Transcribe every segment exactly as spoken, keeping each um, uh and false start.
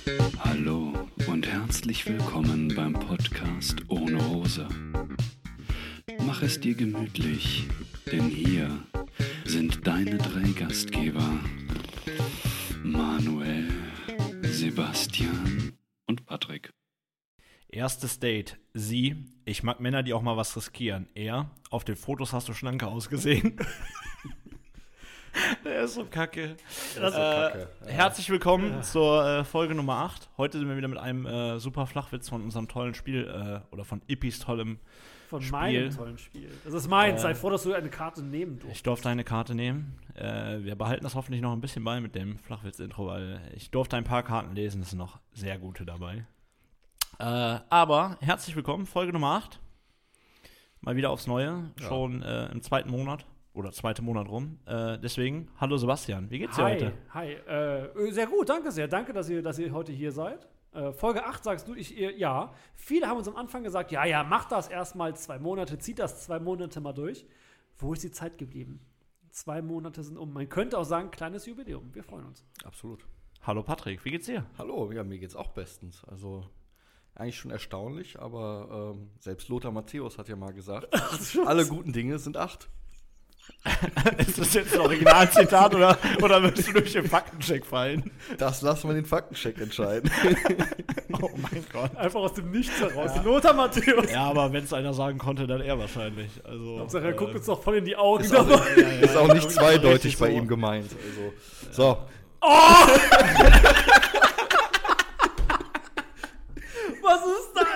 Hallo und herzlich willkommen beim Podcast ohne Hose. Mach es dir gemütlich, denn hier sind deine drei Gastgeber Manuel, Sebastian und Patrick. Erstes Date. Sie, ich mag Männer, die auch mal was riskieren. Er, auf den Fotos hast du schlanker ausgesehen. Der ist so kacke. Das ist so kacke. Äh, ja. Herzlich willkommen ja. zur äh, Folge Nummer acht. Heute sind wir wieder mit einem äh, super Flachwitz von unserem tollen Spiel, äh, oder von Ippis tollem Von Spiel. meinem tollen Spiel. Das ist meins. Äh, Sei froh, dass du eine Karte nehmen durftest. Ich durfte eine Karte nehmen. Äh, wir behalten das hoffentlich noch ein bisschen bei mit dem Flachwitz-Intro, weil ich durfte ein paar Karten lesen. Es sind noch sehr gute dabei. Äh, aber herzlich willkommen, Folge Nummer acht. Mal wieder aufs Neue. Ja. Schon äh, im zweiten Monat. Oder zweite Monat rum. Äh, deswegen, hallo Sebastian, wie geht's dir hi, heute? Hi, äh, sehr gut, danke sehr. Danke, dass ihr, dass ihr heute hier seid. Äh, Folge acht sagst du, ich, ihr, ja. Viele haben uns am Anfang gesagt, ja, ja, mach das erstmal zwei Monate, zieht das zwei Monate mal durch. Wo ist die Zeit geblieben? Zwei Monate sind um. Man könnte auch sagen, kleines Jubiläum. Wir freuen uns. Absolut. Hallo Patrick, wie geht's dir? Hallo, ja, mir geht's auch bestens. Also eigentlich schon erstaunlich, aber ähm, selbst Lothar Matthäus hat ja mal gesagt, alle guten Dinge sind acht. Ist das jetzt ein Originalzitat oder, oder willst du durch den Faktencheck fallen? Das lassen wir den Faktencheck entscheiden. Oh mein Gott. Einfach aus dem Nichts heraus. Ja. Lothar Matthäus. Ja, aber wenn es einer sagen konnte, dann er wahrscheinlich. Also, Hauptsache, er äh, guckt uns doch voll in die Augen. Ist auch, ja, ja, ist auch nicht zweideutig bei so. ihm gemeint. Also, so. Oh! Was ist da?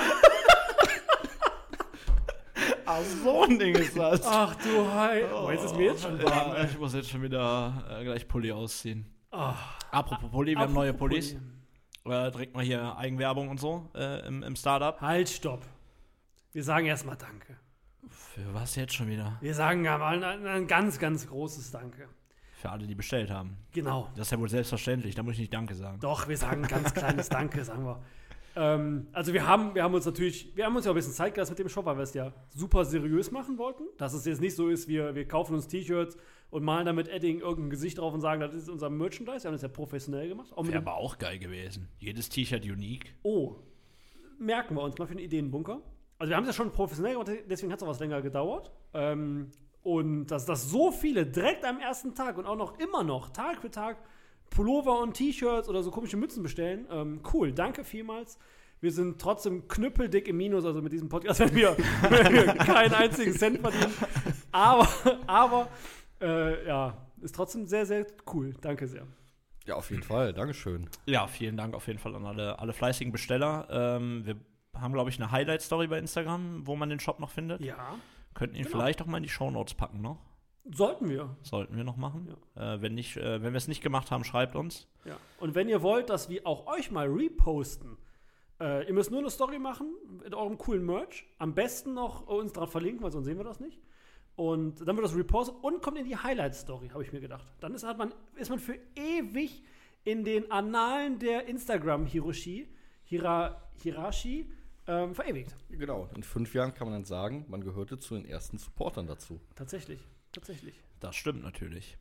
Ach, so ein Ding ist das. Ach du Hei. Oh, jetzt ist mir jetzt schon warm. Ja, ich muss jetzt schon wieder äh, gleich Pulli ausziehen. Oh. Apropos Pulli, wir Apropos haben neue Pullis. Pulli. Äh, direkt mal hier Eigenwerbung und so äh, im, im Startup. Halt, stopp. Wir sagen erstmal Danke. Für was jetzt schon wieder? Wir sagen aber ein, ein ganz, ganz großes Danke. Für alle, die bestellt haben. Genau. Das ist ja wohl selbstverständlich, da muss ich nicht Danke sagen. Doch, wir sagen ein ganz kleines Danke, sagen wir. Ähm, also wir haben, wir haben uns natürlich, wir haben uns ja ein bisschen Zeit gelassen mit dem Shop, weil wir es ja super seriös machen wollten. Dass es jetzt nicht so ist, wir, wir kaufen uns T-Shirts und malen damit Edding irgendein Gesicht drauf und sagen, das ist unser Merchandise. Wir haben das ja professionell gemacht. Wäre aber auch geil gewesen. Jedes T-Shirt unique. Oh, merken wir uns mal für den Ideenbunker. Also wir haben es ja schon professionell gemacht, deswegen hat es auch was länger gedauert. Ähm, und dass das so viele direkt am ersten Tag und auch noch immer noch Tag für Tag Pullover und T-Shirts oder so komische Mützen bestellen. Ähm, cool, danke vielmals. Wir sind trotzdem knüppeldick im Minus, also mit diesem Podcast werden wir, werden wir keinen einzigen Cent verdienen. Aber, aber äh, ja, ist trotzdem sehr, sehr cool. Danke sehr. Ja, auf jeden Fall. Dankeschön. Ja, vielen Dank auf jeden Fall an alle, alle fleißigen Besteller. Ähm, wir haben, glaube ich, eine Highlight-Story bei Instagram, wo man den Shop noch findet. Ja. Könnten ihn genau. vielleicht auch mal in die Shownotes packen noch. Sollten wir. Sollten wir noch machen. Ja. Äh, wenn nicht, äh, wenn wir es nicht gemacht haben, schreibt uns. Ja. Und wenn ihr wollt, dass wir auch euch mal reposten, äh, ihr müsst nur eine Story machen mit eurem coolen Merch. Am besten noch uns dran verlinken, weil sonst sehen wir das nicht. Und dann wird das repostet und kommt in die Highlight-Story, habe ich mir gedacht. Dann ist, hat man, ist man für ewig in den Annalen der Instagram-Hiroshi, Hira, Hirashi, ähm, verewigt. Genau. In fünf Jahren kann man dann sagen, man gehörte zu den ersten Supportern dazu. Tatsächlich. Tatsächlich. Das stimmt natürlich.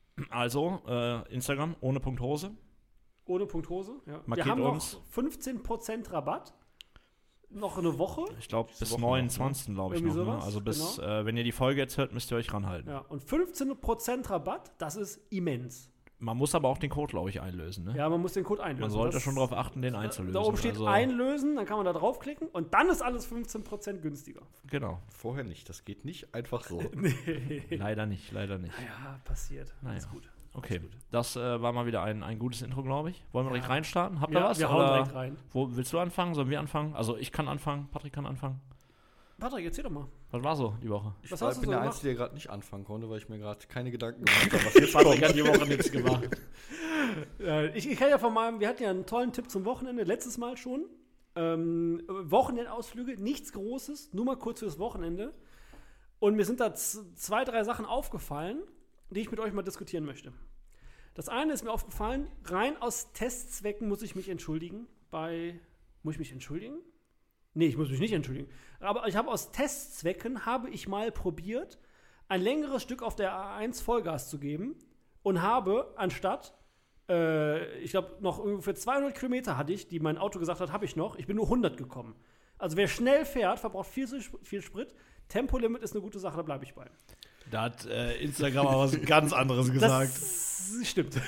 Also, äh, Instagram ohne Punkt Hose. Ohne Punkt Hose, ja. Markiert wir haben uns. noch fünfzehn Prozent Rabatt. Noch eine Woche. Ich glaube, bis Woche neunundzwanzigsten glaube ich Irgendwie noch. Ne? sowas, Also bis, genau. äh, wenn ihr die Folge jetzt hört, müsst ihr euch ranhalten. Ja, und fünfzehn Prozent Rabatt, das ist immens. Man muss aber auch den Code, glaube ich, einlösen. Ne? Ja, man muss den Code einlösen. Man sollte das, schon darauf achten, den einzulösen. Da oben steht also, einlösen, dann kann man da draufklicken und dann ist alles fünfzehn Prozent günstiger. Genau. Vorher nicht. Das geht nicht einfach so. Nee. Leider nicht, leider nicht. Naja, passiert. Naja. Alles gut. Okay, Alles gut. das äh, war mal wieder ein, ein gutes Intro, glaube ich. Wollen wir Ja. direkt reinstarten? Habt ihr Ja, was? wir hauen Oder direkt rein. Wo, willst du anfangen? Sollen wir anfangen? Also ich kann anfangen, Patrick kann anfangen. Patrick, erzähl doch mal. Was war so die Woche? Ich Was war, hast du bin so der gemacht? Einzige, der gerade nicht anfangen konnte, weil ich mir gerade keine Gedanken gemacht habe, was jetzt Patrick kommt. hat die Woche nichts gemacht. Äh, ich, ich kann ja von meinem, wir hatten ja einen tollen Tipp zum Wochenende, letztes Mal schon. Ähm, Wochenendausflüge, nichts Großes, nur mal kurz fürs Wochenende. Und mir sind da z- zwei, drei Sachen aufgefallen, die ich mit euch mal diskutieren möchte. Das eine ist mir aufgefallen, rein aus Testzwecken muss ich mich entschuldigen. Bei, muss ich mich entschuldigen? Nee, ich muss mich nicht entschuldigen. Aber ich habe aus Testzwecken, habe ich mal probiert, ein längeres Stück auf der A eins Vollgas zu geben und habe, anstatt Äh, ich glaube, noch ungefähr zweihundert Kilometer hatte ich, die mein Auto gesagt hat, habe ich noch. Ich bin nur hundert gekommen. Also wer schnell fährt, verbraucht viel, viel Sprit. Tempolimit ist eine gute Sache, da bleibe ich bei. Da hat äh, Instagram aber was ganz anderes gesagt. Das stimmt.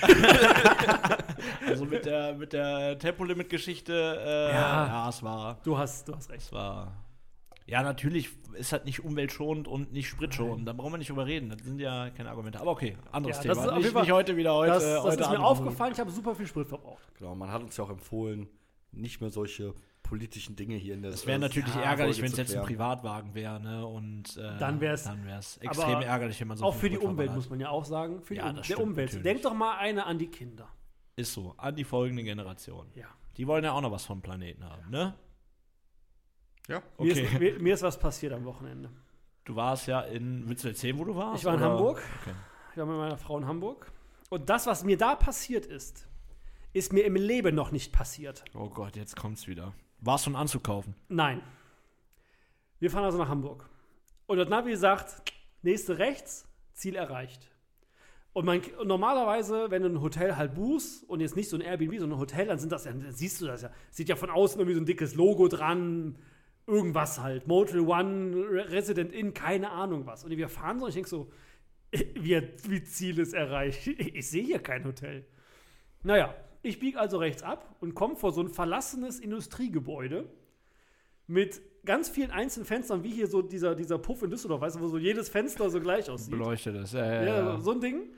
Also mit der, mit der Tempolimit-Geschichte, äh, ja. ja, es war. Du hast, du hast recht. Es war. Ja, natürlich ist halt nicht umweltschonend und nicht spritschonend. Da brauchen wir nicht drüber reden. Das sind ja keine Argumente. Aber okay, anderes Ja, Thema. das ist auf nicht, jeden Fall- nicht heute wieder heute. Das, das heute ist mir andere aufgefallen, ich habe super viel Sprit verbraucht. Genau, man hat uns ja auch empfohlen, nicht mehr solche politischen Dinge hier in der Es wäre natürlich ja, ärgerlich, Folge wenn es zu jetzt ein klären. Privatwagen wäre, ne? Und äh, Dann wär's- dann wär's extrem aber ärgerlich, wenn man so Auch viel für die Sprit Umwelt, verballert. muss man ja auch sagen. Für die Ja, um das der stimmt Umwelt. natürlich. Denk doch mal eine an die Kinder. Ist so, an die folgende Generation. Ja. Die wollen ja auch noch was vom Planeten haben, ne? Ja, Mir, Okay. ist, mir, mir ist was passiert am Wochenende. Du warst ja in, willst du erzählen, wo du warst? Ich war in oder? Hamburg. Okay. Ich war mit meiner Frau in Hamburg. Und das, was mir da passiert ist, ist mir im Leben noch nicht passiert. Oh Gott, jetzt kommt's wieder. Warst du einen Anzug kaufen? Nein. Wir fahren also nach Hamburg. Und das Navi sagt, nächste rechts, Ziel erreicht. Und, man, und normalerweise, wenn du ein Hotel halt buchst und jetzt nicht so ein Airbnb, sondern ein Hotel, dann sind das ja, dann siehst du das ja. Sieht ja von außen irgendwie so ein dickes Logo dran, irgendwas halt. Motel One, Resident Inn, keine Ahnung was. Und wir fahren so und ich denke so, wie, wie Ziel ist erreicht. Ich sehe hier kein Hotel. Naja, ich biege also rechts ab und komme vor so ein verlassenes Industriegebäude mit ganz vielen einzelnen Fenstern, wie hier so dieser, dieser Puff in Düsseldorf, weißt du, wo so jedes Fenster so gleich aussieht. Beleuchtet es, ja, ja, Ja, ja. so ein Ding.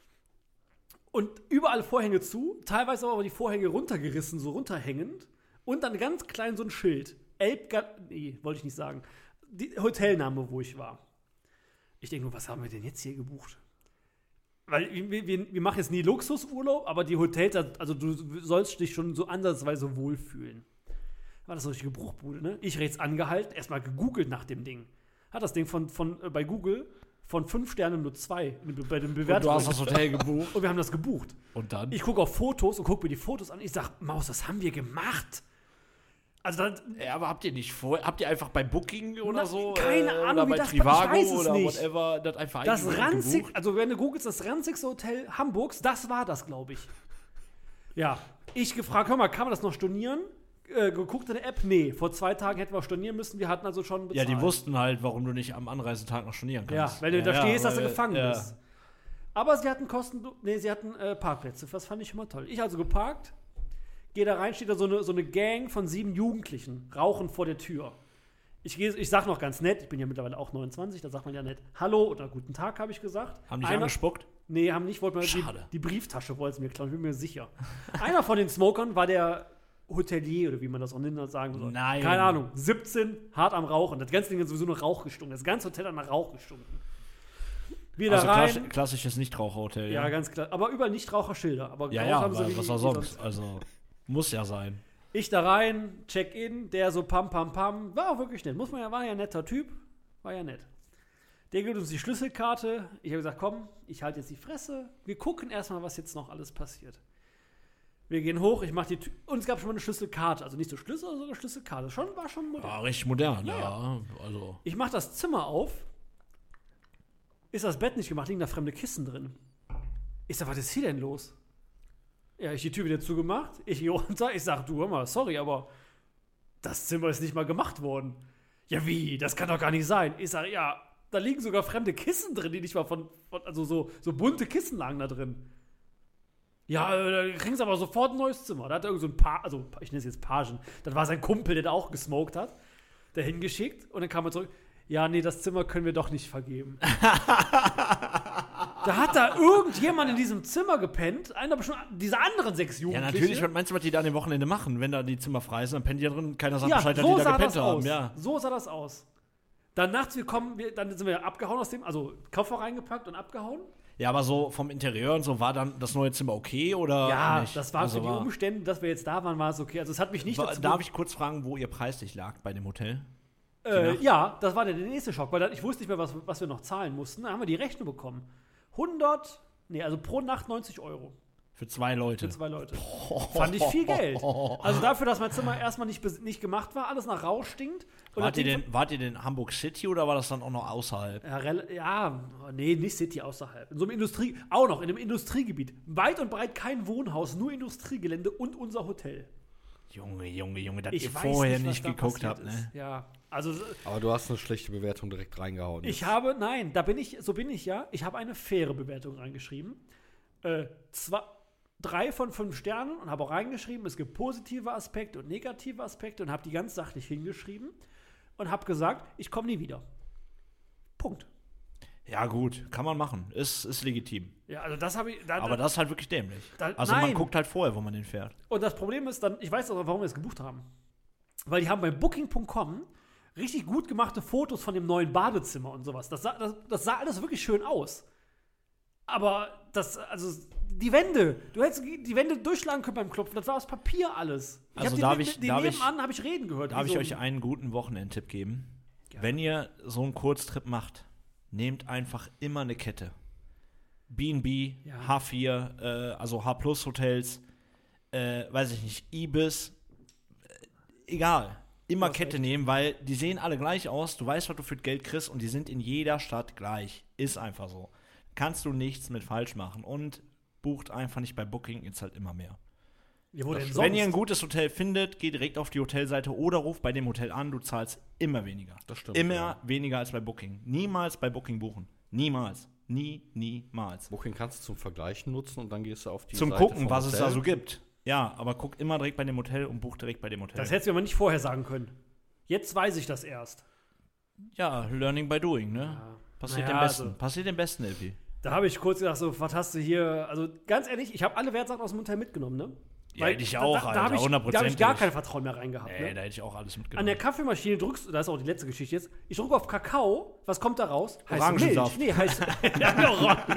Und überall Vorhänge zu, teilweise aber die Vorhänge runtergerissen, so runterhängend. Und dann ganz klein so ein Schild. Elbgat, nee, wollte ich nicht sagen. Die Hotelname, wo ich war. Ich denke nur, was haben wir denn jetzt hier gebucht? Weil wir, wir, wir machen jetzt nie Luxusurlaub, aber die Hotels, also du sollst dich schon so ansatzweise wohlfühlen. War das so eine richtige Bruchbude, ne? Ich rechts angehalten, erstmal gegoogelt nach dem Ding. Hat das Ding von, von äh, bei Google von fünf Sternen nur zwei bei den Und Bewertungen. du hast das Hotel gebucht. Und wir haben das gebucht. Und dann? Ich gucke auf Fotos und gucke mir die Fotos an. Ich sag, Maus, das haben wir gemacht. Also dann, Ja, aber habt ihr nicht vorher, habt ihr einfach bei Booking oder Na, so? keine äh, Ahnung, oder wie bei das- Trivago ich weiß es oder nicht. whatever, das einfach das eingegeben und ranzig, gebucht? also wenn du googelst, das ranzigste Hotel Hamburgs, das war das, glaube ich. Ja, ich gefragt, hör mal, kann man das noch stornieren? Äh, geguckt in der App, nee, vor zwei Tagen hätten wir stornieren müssen, wir hatten also schon Ja, bezahlt. die wussten halt, warum du nicht am Anreisetag noch stornieren Ja, kannst. wenn du da stehst, dass du weil- gefangen ja. bist. Aber sie hatten Kosten, nee, sie hatten äh, Parkplätze, das fand ich schon mal toll. Ich also geparkt, gehe da rein, steht da so eine, so eine Gang von sieben Jugendlichen, rauchen vor der Tür. Ich, geh, ich sag noch ganz nett, ich bin ja mittlerweile auch neunundzwanzig, da sagt man ja nett, hallo oder guten Tag, habe ich gesagt. Haben dich Einer- angespuckt? Nee, haben nicht, wollten wir die, Schade. die Brieftasche wollten sie mir klauen, ich bin mir sicher. Einer von den Smokern war der Hotelier oder wie man das auch nennt, sagen soll. Nein. Keine Ahnung, siebzehn, hart am Rauchen. Das ganze Ding hat sowieso nach Rauch gestunken. Das ganze Hotel hat nach Rauch gestunken. Wieder Also rein. klass klassisches Nichtraucherhotel. Ja, ganz klar. Aber überall Nichtraucherschilder. Aber Ja, geraucht ja, haben sie aber wie- was auch wie sonst. Also, muss ja sein. Ich da rein, Check-in, der so pam, pam, pam. War auch wirklich nett. Muss man ja, war ja ein netter Typ. War ja nett. Der gibt uns die Schlüsselkarte. Ich habe gesagt, komm, ich halte jetzt die Fresse. Wir gucken erstmal, was jetzt noch alles passiert. Wir gehen hoch, ich mache die Tür. Und es gab schon mal eine Schlüsselkarte. Also nicht so Schlüssel, sondern eine Schlüsselkarte. Schon, war schon modern. Ah, richtig modern, ja. Ja, Also. Ich mache das Zimmer auf. Ist das Bett nicht gemacht, liegen da fremde Kissen drin. Ich sag, was ist hier denn los? Ja, ich die Tür wieder zugemacht. Ich gehe runter. Ich sag, du, hör mal, sorry, aber das Zimmer ist nicht mal gemacht worden. Ja, wie? Das kann doch gar nicht sein. Ich sag, ja, da liegen sogar fremde Kissen drin, die nicht mal von, von also so, so bunte Kissen lagen da drin. Ja, äh, da kriegen sie aber sofort ein neues Zimmer. Da hat er irgend so ein Paar, also ich nenne es jetzt Pagen. Das war sein Kumpel, der da auch gesmoked hat. Der hingeschickt und dann kam er zurück. Ja, nee, das Zimmer können wir doch nicht vergeben. Da hat da irgendjemand in diesem Zimmer gepennt. Einer bestimmt, diese anderen sechs Ja, Jugendliche. natürlich, was meinst du, was die da an dem Wochenende machen? Wenn da die Zimmer frei sind, dann pennen die da drin, keiner sagt Ja, Bescheid, dass so die da sah gepennt das haben. aus. Ja. So sah das aus. Dann nachts, wir kommen, wir, dann sind wir abgehauen aus dem, also Koffer reingepackt und abgehauen. ja, aber so vom Interieur und so, war dann das neue Zimmer okay oder Ja, nicht? das war Also für die Umstände, dass wir jetzt da waren, war es okay. Also es hat mich nicht War, dazu darf ich kurz fragen, wo ihr preislich lag bei dem Hotel? Äh, Nacht? ja, das war der nächste Schock, weil dann, ich wusste nicht mehr, was, was wir noch zahlen mussten. Dann haben wir die Rechnung bekommen. hundert, nee, also pro Nacht neunzig Euro Für zwei Leute. für zwei Leute. Fand ich viel Geld. Also dafür, dass mein Zimmer erstmal nicht, bes- nicht gemacht war, alles nach Rauch stinkt, Und Wart das ihr, Ding denn, wart ihr denn Hamburg City oder war das dann auch noch außerhalb? Ja, rel- ja, nee, nicht City, außerhalb. In so einem Industrie, auch noch in einem Industriegebiet. Weit und breit kein Wohnhaus, nur Industriegelände und unser Hotel. Junge, Junge, Junge, dass Ich ihr weiß vorher nicht, was nicht da geguckt passiert habt, ist. ne? Ja, also Aber du hast eine schlechte Bewertung direkt reingehauen. ich jetzt. habe, nein, da bin ich, so bin ich ja, ich habe eine faire Bewertung reingeschrieben. Äh, zwei, drei von fünf Sternen und habe auch reingeschrieben, es gibt positive Aspekte und negative Aspekte und habe die ganz sachlich hingeschrieben und habe gesagt, ich komme nie wieder. Punkt. Ja, gut, kann man machen. Ist, ist legitim. Ja, also das habe ich. Da, Aber das ist halt wirklich dämlich. Da- also nein. man guckt halt vorher, wo man den fährt. Und das Problem ist dann, ich weiß auch, warum wir es gebucht haben. Weil die haben bei Booking Punkt com richtig gut gemachte Fotos von dem neuen Badezimmer und sowas. Das sah, das, das sah alles wirklich schön aus. Aber das, also die Wände, du hättest die Wände durchschlagen können beim Klopfen, das war aus Papier alles. Also hab darf den, ich- den darf ich- nebenan habe ich reden gehört. Darf wie ich so euch ein- einen guten Wochenendtipp geben? Gerne. Wenn ihr so einen Kurztrip macht, nehmt einfach immer eine Kette. B und B, Ja. H vier, äh, also H Plus Hotels, äh, weiß ich nicht, Ibis, äh, egal. Immer Du hast Kette recht. nehmen, weil die sehen alle gleich aus, du weißt, was du für Geld kriegst und die sind in jeder Stadt gleich. Ist einfach so. Kannst du nichts mit falsch machen und bucht einfach nicht bei Booking, jetzt halt immer mehr. Ja, wo denn Wenn sonst? ihr ein gutes Hotel findet, geht direkt auf die Hotelseite oder ruft bei dem Hotel an, du zahlst immer weniger. Das stimmt, Immer ja. weniger als bei Booking. Niemals bei Booking buchen. Niemals. Nie, niemals. Booking kannst du zum Vergleichen nutzen und dann gehst du auf die Zum Seite Gucken, vom was es Hotel. da so gibt. Ja, aber guck immer direkt bei dem Hotel und buch direkt bei dem Hotel. Das hättest du aber nicht vorher sagen können. Jetzt weiß ich das erst. ja, learning by doing, ne? Ja. Passiert Naja, dem Besten. also- Passiert dem Besten, Elfi. Da habe ich kurz gedacht, so, was hast du hier? Also ganz ehrlich, ich habe alle Wertsachen aus dem Hotel mitgenommen, ne? Ja, hätte ich auch, da, da, Alter, da habe ich, da hab ich hundertprozentig. gar kein Vertrauen mehr reingehabt. Nee, ne? da hätte ich auch alles An mitgenommen. der Kaffeemaschine drückst du, das ist auch die letzte Geschichte jetzt, ich drücke auf Kakao, was kommt da raus? Heiße Orangensaft. Milch. Nee, heiße, ja, Orangen.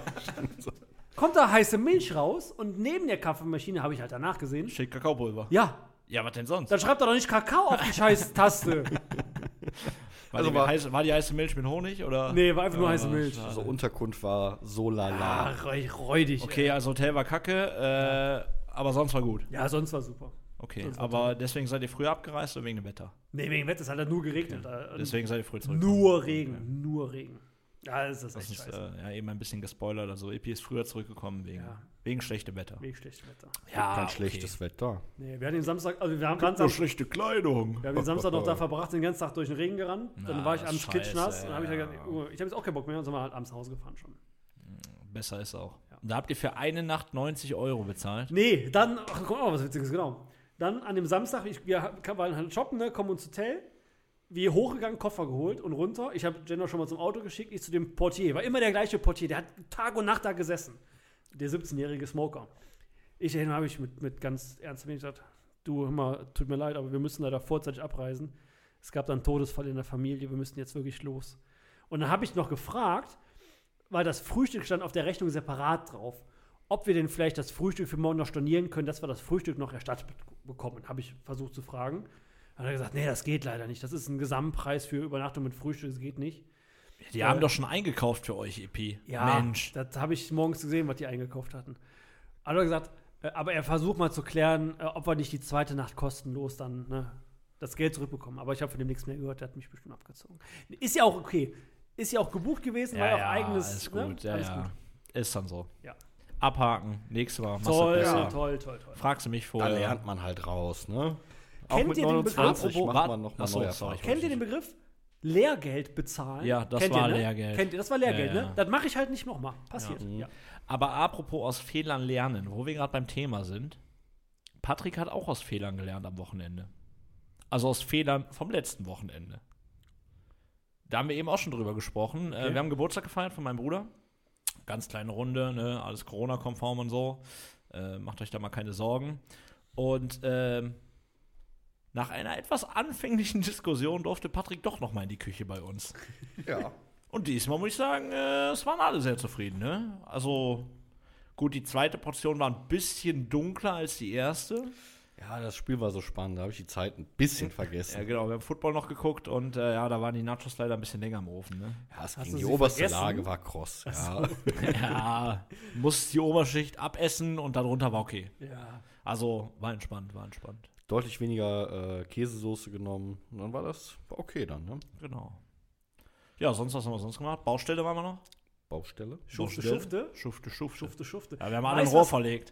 Kommt da heiße Milch raus und neben der Kaffeemaschine habe ich halt danach gesehen. Steht Kakaopulver. Ja, Ja, was denn sonst? dann schreibt er doch nicht Kakao auf die scheiß Taste. War, Also die, war- heiße, war die heiße Milch mit Honig? Oder? Nee, war einfach nur Ah, heiße Milch. schade. Also Unterkunft war so Ah, lala. reu- räudig. Okay, also Hotel war kacke, äh, aber sonst war gut. Ja, sonst war super. Okay, Sonst war aber deswegen seid ihr früher abgereist oder wegen dem Wetter? Nee, wegen Wetter, es hat ja nur geregnet. Alter. Deswegen seid ihr früh zurückgekommen. Nur Regen, nur Regen. Ja, das ist Das echt ist scheiße. äh, ja eben ein bisschen gespoilert. Also E P ist früher zurückgekommen wegen, Ja. wegen schlechtem Wetter. Wegen schlechtem Wetter. Ja, Kein schlechtes Wetter. Nee, wir hatten den Samstag, also wir haben, waren Nur Sam schlechte Kleidung. wir haben den Samstag noch da verbracht, den ganzen Tag durch den Regen gerannt. Dann Na, war ich das abends ist scheiße, klitschnass. Und dann habe ich ja. gesagt, oh, ich habe jetzt auch keinen Bock mehr. Und sind wir halt abends nach Hause gefahren schon. Besser ist auch. Ja. Da habt ihr für eine Nacht neunzig Euro bezahlt. Nee, dann, ach, kommt auch noch was Witziges, genau. Dann an dem Samstag, ich, wir waren halt shoppen, ne, kommen ins Hotel. Wir hochgegangen, Koffer geholt und runter. Ich habe Jenna schon mal zum Auto geschickt, ich zu dem Portier. War immer der gleiche Portier, der hat Tag und Nacht da gesessen. Der siebzehnjährige Smoker. Ich dahin habe ich mit, mit ganz ernst gesagt, du, hör mal, tut mir leid, aber wir müssen leider vorzeitig abreisen. Es gab dann einen Todesfall in der Familie, wir müssen jetzt wirklich los. Und dann habe ich noch gefragt, weil das Frühstück stand auf der Rechnung separat drauf, ob wir denn vielleicht das Frühstück für morgen noch stornieren können, dass wir das Frühstück noch erstattet bekommen. Habe ich versucht zu fragen. Dann hat er gesagt, nee, das geht leider nicht. Das ist ein Gesamtpreis für Übernachtung mit Frühstück, das geht nicht. Die Ja. haben doch schon eingekauft für euch, E P. Ja, Mensch. das habe ich morgens gesehen, was die eingekauft hatten. Hat er gesagt, äh, aber er versucht mal zu klären, äh, ob wir nicht die zweite Nacht kostenlos dann ne, das Geld zurückbekommen. Aber ich habe von dem nichts mehr gehört, der hat mich bestimmt abgezogen. Ist ja auch okay. Ist ja auch gebucht gewesen, war ja auch eigenes. alles ne? gut. Ja, Alles ja. gut. Ist dann so. Ja. Abhaken. Nächstes Mal. Machst du Toll, besser. ja, toll, toll, toll. Fragst du mich Da vorher. lernt man halt raus, ne? Kennt ihr den Begriff? Apropos- macht man noch mal Achso, neue sorry. Erfahrungen. Kennt ihr den Begriff Lehrgeld bezahlen? Ja, das Kennt war ihr, ne? Lehrgeld. Kennt ihr? Das war Lehrgeld, Ja, ja. ne? Das mache ich halt nicht nochmal. Passiert. Ja. Ja. Aber apropos aus Fehlern lernen, wo wir gerade beim Thema sind. Patrick hat auch aus Fehlern gelernt am Wochenende. Also aus Fehlern vom letzten Wochenende. Da haben wir eben auch schon drüber gesprochen. Äh, Okay. wir haben Geburtstag gefeiert von meinem Bruder. Ganz kleine Runde, ne? Alles Corona-konform und so. Äh, macht euch da mal keine Sorgen. Und ähm, nach einer etwas anfänglichen Diskussion durfte Patrick doch noch mal in die Küche bei uns. Ja. Und diesmal muss ich sagen, äh, es waren alle sehr zufrieden, ne? Also, gut, die zweite Portion war ein bisschen dunkler als die erste. Ja, das Spiel war so spannend, da habe ich die Zeit ein bisschen vergessen. Ja, genau, wir haben Football noch geguckt und äh, ja, da waren die Nachos leider ein bisschen länger im Ofen, ne? Ja, es Hast ging, du die sie oberste vergessen? Lage war kross. Ja. Ja, muss die Oberschicht abessen und darunter war okay. Ja. Also, war entspannt, war entspannt. deutlich weniger äh, Käsesoße genommen. Und dann war das war okay dann, ne? Genau. Ja, sonst, was haben wir sonst gemacht? Baustelle waren wir noch? Baustelle. Schufte, Baustelle? Schufte. Schufte, Schufte. Schufte, Schufte. Ja, wir haben alle ein Weißt Rohr was- verlegt.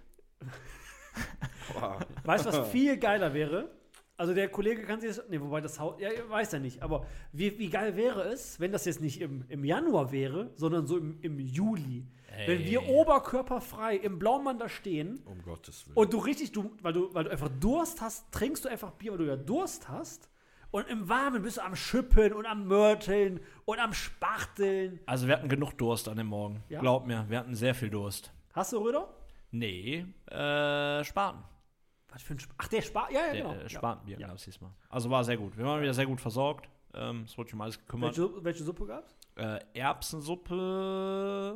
Weißt du, was viel geiler wäre? Also der Kollege kann sich das, nee, wobei das Haus, ja, weiß er nicht, aber wie, wie geil wäre es, wenn das jetzt nicht im, im Januar wäre, sondern so im, im Juli. Ey. Wenn wir oberkörperfrei im Blaumann da stehen Um Gottes Willen. und du richtig, du, weil, du, weil du einfach Durst hast, trinkst du einfach Bier, weil du ja Durst hast und im Warmen bist du am Schippen und am Mörteln und am Spachteln. Also wir hatten genug Durst an dem Morgen. Ja? Glaub mir, wir hatten sehr viel Durst. Hast du Röder? Nee, äh, Spaten. Was für ein Sp Ach, der Spaten, ja, ja, Der genau. äh, Ja. Spatenbier Ja. gab es diesmal. Also war sehr gut. Wir waren wieder sehr gut versorgt. Ähm, es wurde schon um alles gekümmert. Welche, welche Suppe gab's? Äh, Erbsensuppe,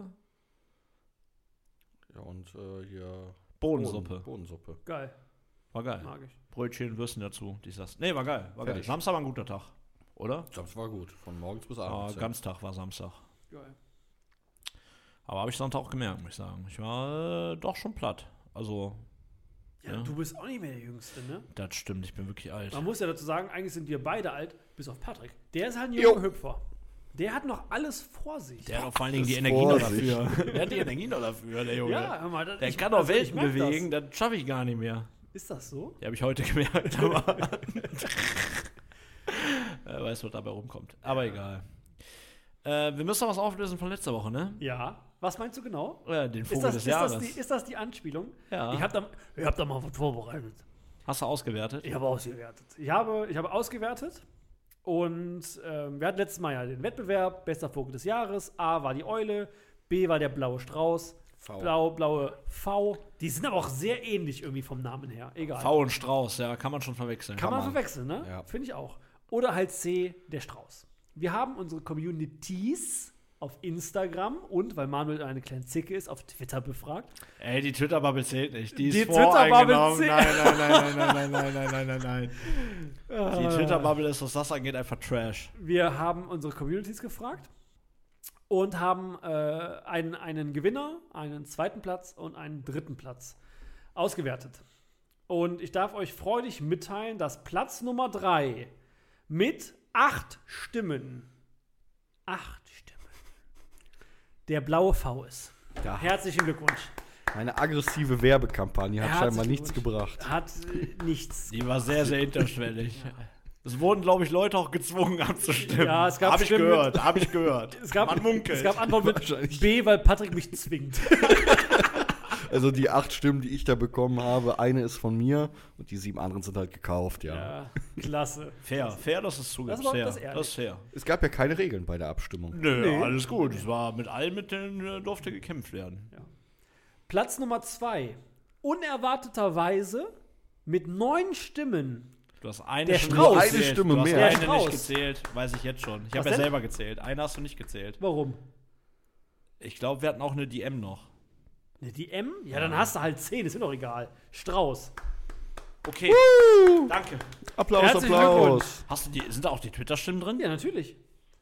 Ja, und äh, hier. Bohnensuppe. Bohnen, Bohnensuppe. Geil, War geil. mag ich. Brötchen, Würstchen dazu. Dies, das. Nee, war geil. War geil. Fertig. Samstag war ein guter Tag. Oder? Das war gut. Von morgens bis Ah, abends. ja. Ganztag war Samstag. Geil. Aber habe ich Sonntag auch gemerkt, muss ich sagen. Ich war äh, doch schon platt. Also, Ja, Ja. du bist auch nicht mehr der Jüngste, ne? das stimmt. Ich bin wirklich alt. Man muss ja dazu sagen, eigentlich sind wir beide alt, bis auf Patrick. Der ist halt ein Jo. junger Hüpfer. Der hat noch alles vor sich. Der hat auch vor allen Dingen die Das Energie noch Vorsicht. dafür. Der hat die Energie noch dafür, der Junge. ja, hör mal, das, Der ich- kann doch also ich Welten merk bewegen, das, schaffe ich gar nicht mehr. Das. Ist das so? Die habe ich heute gemerkt, aber Wer weiß, was dabei rumkommt. Aber egal. Äh, wir müssen noch was auflösen von letzter Woche, ne? Ja. Was meinst du genau? Äh, den Ist Vogel das, des ist, das Jahres. die, ist das die Anspielung? Ja. Ich habe da, ich hab da mal was vorbereitet. Hast du ausgewertet? Ich habe ausgewertet. Ich habe, ich habe ausgewertet und ähm, wir hatten letztes Mal ja den Wettbewerb, bester Vogel des Jahres. A war die Eule, B war der blaue Strauß, V. blau, blaue V. Die sind aber auch sehr ähnlich irgendwie vom Namen her. Egal. V und Strauß, ja, kann man schon verwechseln. Kann man man. verwechseln, ne? Ja. Finde ich auch. Oder halt C, der Strauß. Wir haben unsere Communities auf Instagram und, weil Manuel eine kleine Zicke ist, auf Twitter befragt. Ey, die Twitter-Bubble zählt nicht. Die ist Die voreingenommen. Twitter-Bubble Nein, nein, nein, nein, nein, nein, nein, nein, nein, nein. Die Äh, Twitter-Bubble ist, was das angeht, einfach Trash. Wir haben unsere Communities gefragt und haben äh, einen, einen Gewinner, einen zweiten Platz und einen dritten Platz ausgewertet. Und ich darf euch freudig mitteilen, dass Platz Nummer drei mit acht Stimmen, acht Stimmen, der blaue V ist. Ja. Herzlichen Glückwunsch. Meine aggressive Werbekampagne hat Herzlichen scheinbar nichts Glückwunsch. gebracht. Hat äh, nichts. Die war sehr, sehr hinterschwellig. Es wurden, glaube ich, Leute auch gezwungen abzustimmen. Ja, es gab Hab ich Stimmen gehört, mit- hab ich gehört. Es gab, Man munkelt. es gab Antworten mit Wahrscheinlich. B, weil Patrick mich zwingt. Also die acht Stimmen, die ich da bekommen habe, eine ist von mir und die sieben anderen sind halt gekauft, ja. Ja, klasse. Fair, fair, dass es zugibt. Das war- fair. das ist ehrlich. Das ist fair. Es gab ja keine Regeln bei der Abstimmung. Nö, Nee. alles gut. Es war mit allen Mitteln äh, durfte gekämpft werden. Platz Nummer zwei. Unerwarteterweise mit neun Stimmen. Du hast eine Der Stimme Strauß. gezählt. Eine Stimme du hast mehr. Der eine Strauß. nicht gezählt, weiß ich jetzt schon. Ich Was habe ja denn? selber gezählt. Eine hast du nicht gezählt. Warum? Ich glaube, wir hatten auch eine D M noch. Ne, die M? Ja, dann hast du halt zehn, ist mir doch egal. Strauß. Okay, danke. Applaus, Herzlichen Applaus. Hast du die, sind da auch die Twitter-Stimmen drin? Ja, natürlich.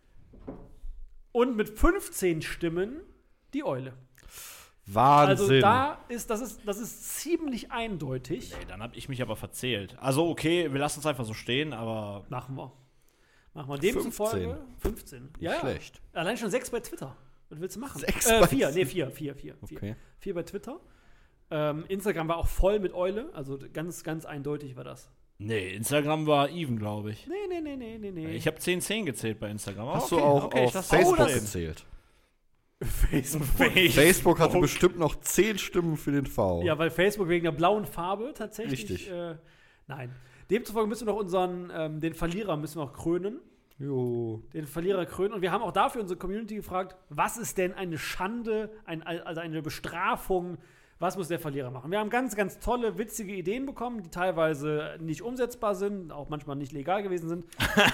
Und mit fünfzehn Stimmen die Eule. Also Wahnsinn. da ist, das ist, das ist ziemlich eindeutig. Nee, dann habe ich mich aber verzählt. Also okay, wir lassen es einfach so stehen, aber Machen wir. Machen wir. Demzufolge fünfzehn. Nicht Ja, ja. schlecht. Allein schon sechs bei Twitter. Was willst du machen? Sechs äh, bei vier, nee, vier, vier, vier. vier. Okay. Vier bei Twitter. Ähm, Instagram war auch voll mit Eule, also ganz, ganz eindeutig war das. nee, Instagram war even, glaube ich. Nee, nee, nee, nee, nee, nee. Ich habe zehn zehn gezählt bei Instagram. Aber Hast okay, du auch okay, ich auf lass Facebook das stehen. gezählt? Facebook. Facebook hatte bestimmt noch zehn Stimmen für den V. Ja, weil Facebook wegen der blauen Farbe tatsächlich. Richtig. Äh, nein. Demzufolge müssen wir noch unseren, ähm, den Verlierer müssen wir noch krönen. Jo. Den Verlierer krönen. Und wir haben auch dafür unsere Community gefragt, was ist denn eine Schande, ein, also eine Bestrafung, was muss der Verlierer machen? Wir haben ganz, ganz tolle, witzige Ideen bekommen, die teilweise nicht umsetzbar sind, auch manchmal nicht legal gewesen sind.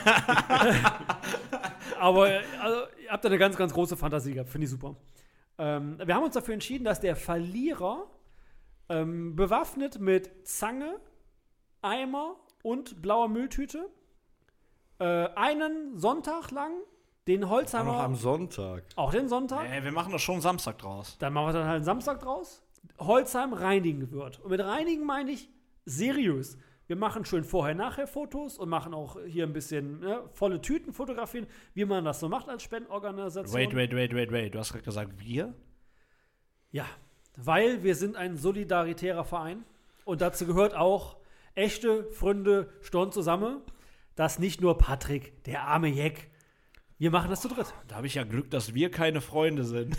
Aber also, ihr habt da eine ganz, ganz große Fantasie gehabt, finde ich super. Ähm, wir haben uns dafür entschieden, dass der Verlierer ähm, bewaffnet mit Zange, Eimer und blauer Mülltüte äh, einen Sonntag lang den Auch Holzheimer, noch am Sonntag. auch den Sonntag, Ey, wir machen das schon Samstag draus. dann machen wir dann halt einen Samstag draus, Holzheim reinigen wird. Und mit reinigen meine ich seriös. Wir machen schön Vorher-Nachher-Fotos und machen auch hier ein bisschen ne, volle Tüten fotografieren, wie man das so macht als Spendenorganisation. Wait, wait, wait, wait, wait. Du hast gerade gesagt, wir? Ja, weil wir sind ein solidaritärer Verein und dazu gehört auch echte Freunde stehen zusammen. Das nicht nur Patrick, der arme Jeck. Wir machen das zu dritt. Da habe ich ja Glück, dass wir keine Freunde sind.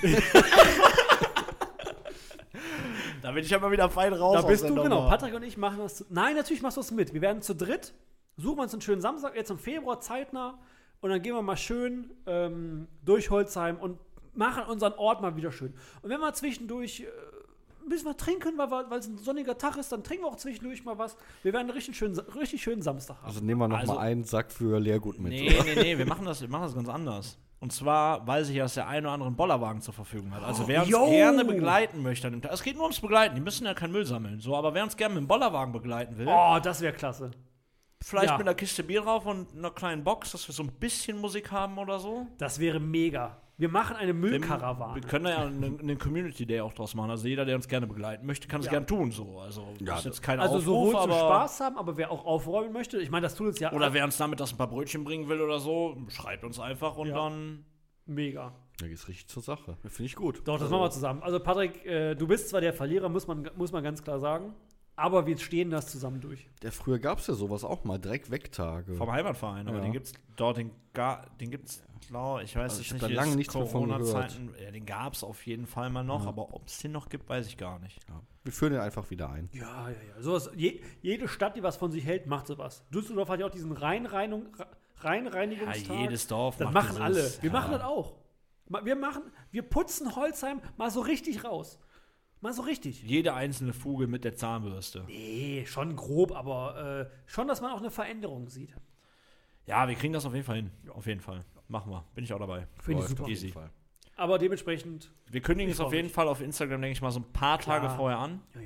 Da bin ich ja mal wieder fein raus. Da bist aus du, der genau. Nummer. Patrick und ich machen das. Zu, nein, natürlich machst du es mit. Wir werden zu dritt. Suchen wir uns einen schönen Samstag, jetzt im Februar zeitnah. Und dann gehen wir mal schön ähm, durch Holzheim und machen unseren Ort mal wieder schön. Und wenn wir zwischendurch äh, ein bisschen was trinken, weil, weil es ein sonniger Tag ist, dann trinken wir auch zwischendurch mal was. Wir werden einen richtig schönen, richtig schönen Samstag haben. Also nehmen wir noch Also- mal einen Sack für Leergut mit. Nee, nee, nee, wir machen das, wir machen das ganz anders. Und zwar weiß ich, dass der ein oder andere einen Bollerwagen zur Verfügung hat. Also wer uns Yo! gerne begleiten möchte, an dem Tag- es geht nur ums Begleiten, die müssen ja keinen Müll sammeln. So, aber wer uns gerne mit dem Bollerwagen begleiten will, Oh, das wäre klasse. vielleicht ja. mit einer Kiste Bier drauf und einer kleinen Box, dass wir so ein bisschen Musik haben oder so. Das wäre mega. Wir machen eine Wir, Müllkarawane. wir können da ja einen, einen Community Day auch draus machen. Also jeder, der uns gerne begleiten möchte, kann es Ja. gerne tun. So. Also Ja, ist jetzt kein Also Aufruf, sowohl zum aber Spaß haben, aber wer auch aufräumen möchte, ich meine, das tut uns ja oder wer uns damit das ein paar Brötchen bringen will oder so, schreibt uns einfach und Ja. dann. mega. Da geht's richtig zur Sache. Finde ich gut. Doch, das Also, machen wir zusammen. Also Patrick, äh, du bist zwar der Verlierer, muss man, muss man ganz klar sagen, aber wir stehen das zusammen durch. Der früher gab es ja sowas auch mal, Dreck-Weg-Tage. Vom Heimatverein, aber Ja. den gibt's dort, den, ga, den gibt's, glaube ich, weiß Also es ich hab nicht, da ist lange nichts mehr von Corona-Zeiten, ja, den gab's auf jeden Fall mal noch, Ja. aber ob es den noch gibt, weiß ich gar nicht. Ja. Wir führen den einfach wieder ein. Ja, ja, ja. So was, je, jede Stadt, die was von sich hält, macht sowas. Düsseldorf hat ja auch diesen Rheinreinigung, Ja, Rheinreinigungstag. jedes Dorf Das macht machen dieses- alle. Wir ja. machen das auch. Ma- Wir machen, wir putzen Holzheim mal so richtig raus. Mal so richtig. Jede einzelne Fuge mit der Zahnbürste. Nee, schon grob, aber äh, schon, dass man auch eine Veränderung sieht. Ja, wir kriegen das auf jeden Fall hin. Auf jeden Fall. Machen wir. Bin ich auch dabei. Finde ich Läuft super. auf jeden Easy. Fall. Aber dementsprechend, Wir kündigen Ich es auf freu jeden mich. Fall auf Instagram, denke ich mal, so ein paar Tage Klar. vorher an. ja, ja.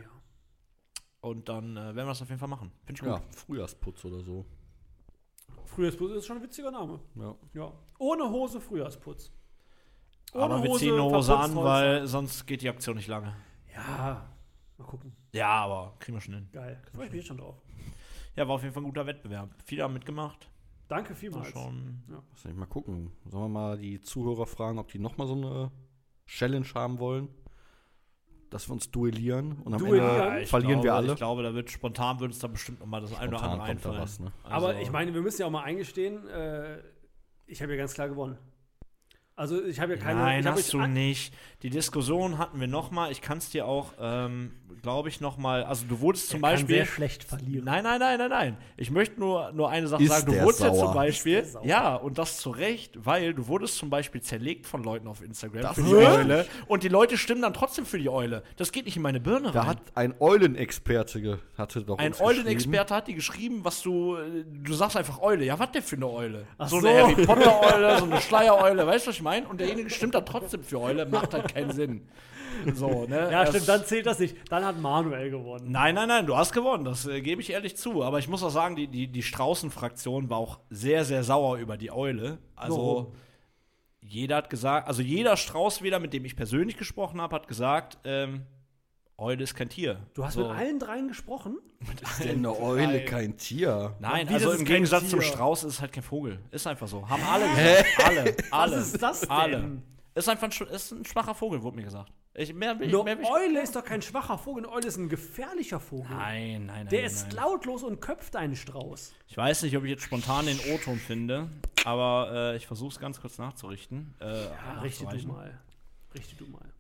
Und dann äh, werden wir das auf jeden Fall machen. Finde ich gut. Ja, Frühjahrsputz oder so. Frühjahrsputz ist schon ein witziger Name. Ja. Ja. Ohne Hose Frühjahrsputz. Ohne Aber wir ziehen eine Hose verputzt an, Holzheim. weil sonst geht die Aktion nicht lange. Ja, mal gucken. Ja, aber kriegen wir schon hin. Geil. Freue ich mich jetzt schon drauf. Ja, war auf jeden Fall ein guter Wettbewerb. Viele haben mitgemacht. Danke War vielmals. schon. Lass mich mal gucken. Sollen wir mal die Zuhörer fragen, ob die noch mal so eine Challenge haben wollen? Dass wir uns duellieren und am Duellieren? Ende ich verlieren glaube, wir alle. Ich glaube, da wird spontan wird es da bestimmt noch mal das eine oder Spontan andere kommt da einfallen. was, ne? Also, Aber ich meine, wir müssen ja auch mal eingestehen, äh, ich habe ja ganz klar gewonnen. Also ich habe ja keine... Nein, ich hab hast euch du an- nicht. Die Diskussion hatten wir noch mal. Ich kann es dir auch, ähm, glaube ich, noch mal. Also du wurdest zum Er kann Beispiel. sehr schlecht verlieren. Nein, nein, nein, nein, nein. Ich möchte nur, nur eine Sache Ist sagen. Du der wurdest jetzt sauer? zum Beispiel, Ist der sauer? ja, und das zu Recht, weil du wurdest zum Beispiel zerlegt von Leuten auf Instagram Das für die wirklich? Eule. Und die Leute stimmen dann trotzdem für die Eule. Das geht nicht in meine Birne Da rein. hat ein Eulenexperte ge- hatte doch Ein uns Eulenexperte hat die geschrieben, was du, äh, du sagst einfach Eule. Ja, was denn für eine Eule? Ach so, so. eine Harry Potter Eule, so eine Schleiereule, weißt du, was ich meine? Und derjenige stimmt dann trotzdem für Eule, macht halt keinen Sinn. So, ne? Ja, Das- stimmt, dann zählt das nicht. Dann hat Manuel gewonnen. Nein, nein, nein, du hast gewonnen, das äh, gebe ich ehrlich zu. Aber ich muss auch sagen, die, die, die Straußen-Fraktion war auch sehr, sehr sauer über die Eule. Also, Warum? jeder hat gesagt, also jeder Straußwähler, mit dem ich persönlich gesprochen habe, hat gesagt, ähm, Eule ist kein Tier. Du hast so. mit allen dreien gesprochen? Ist denn eine Eule kein Tier? Nein, Wie, also das ist im kein Gegensatz zum Tier? Strauß ist es halt kein Vogel. Ist einfach so. Haben alle gesagt. Alle. Alle. Was ist das denn? Alle. Ist einfach ein, sch- ist ein schwacher Vogel, wurde mir gesagt. Ich, mehr, will ich- Eine mehr will ich- Eule ist doch kein schwacher Vogel. Eine Eule ist ein gefährlicher Vogel. Nein, nein, nein. Der nein, ist nein. lautlos und köpft einen Strauß. Ich weiß nicht, ob ich jetzt spontan den O-Ton finde, aber äh, ich versuche es ganz kurz nachzurichten. Äh, Ja, richte du nachzureichen. mal. Richte du mal.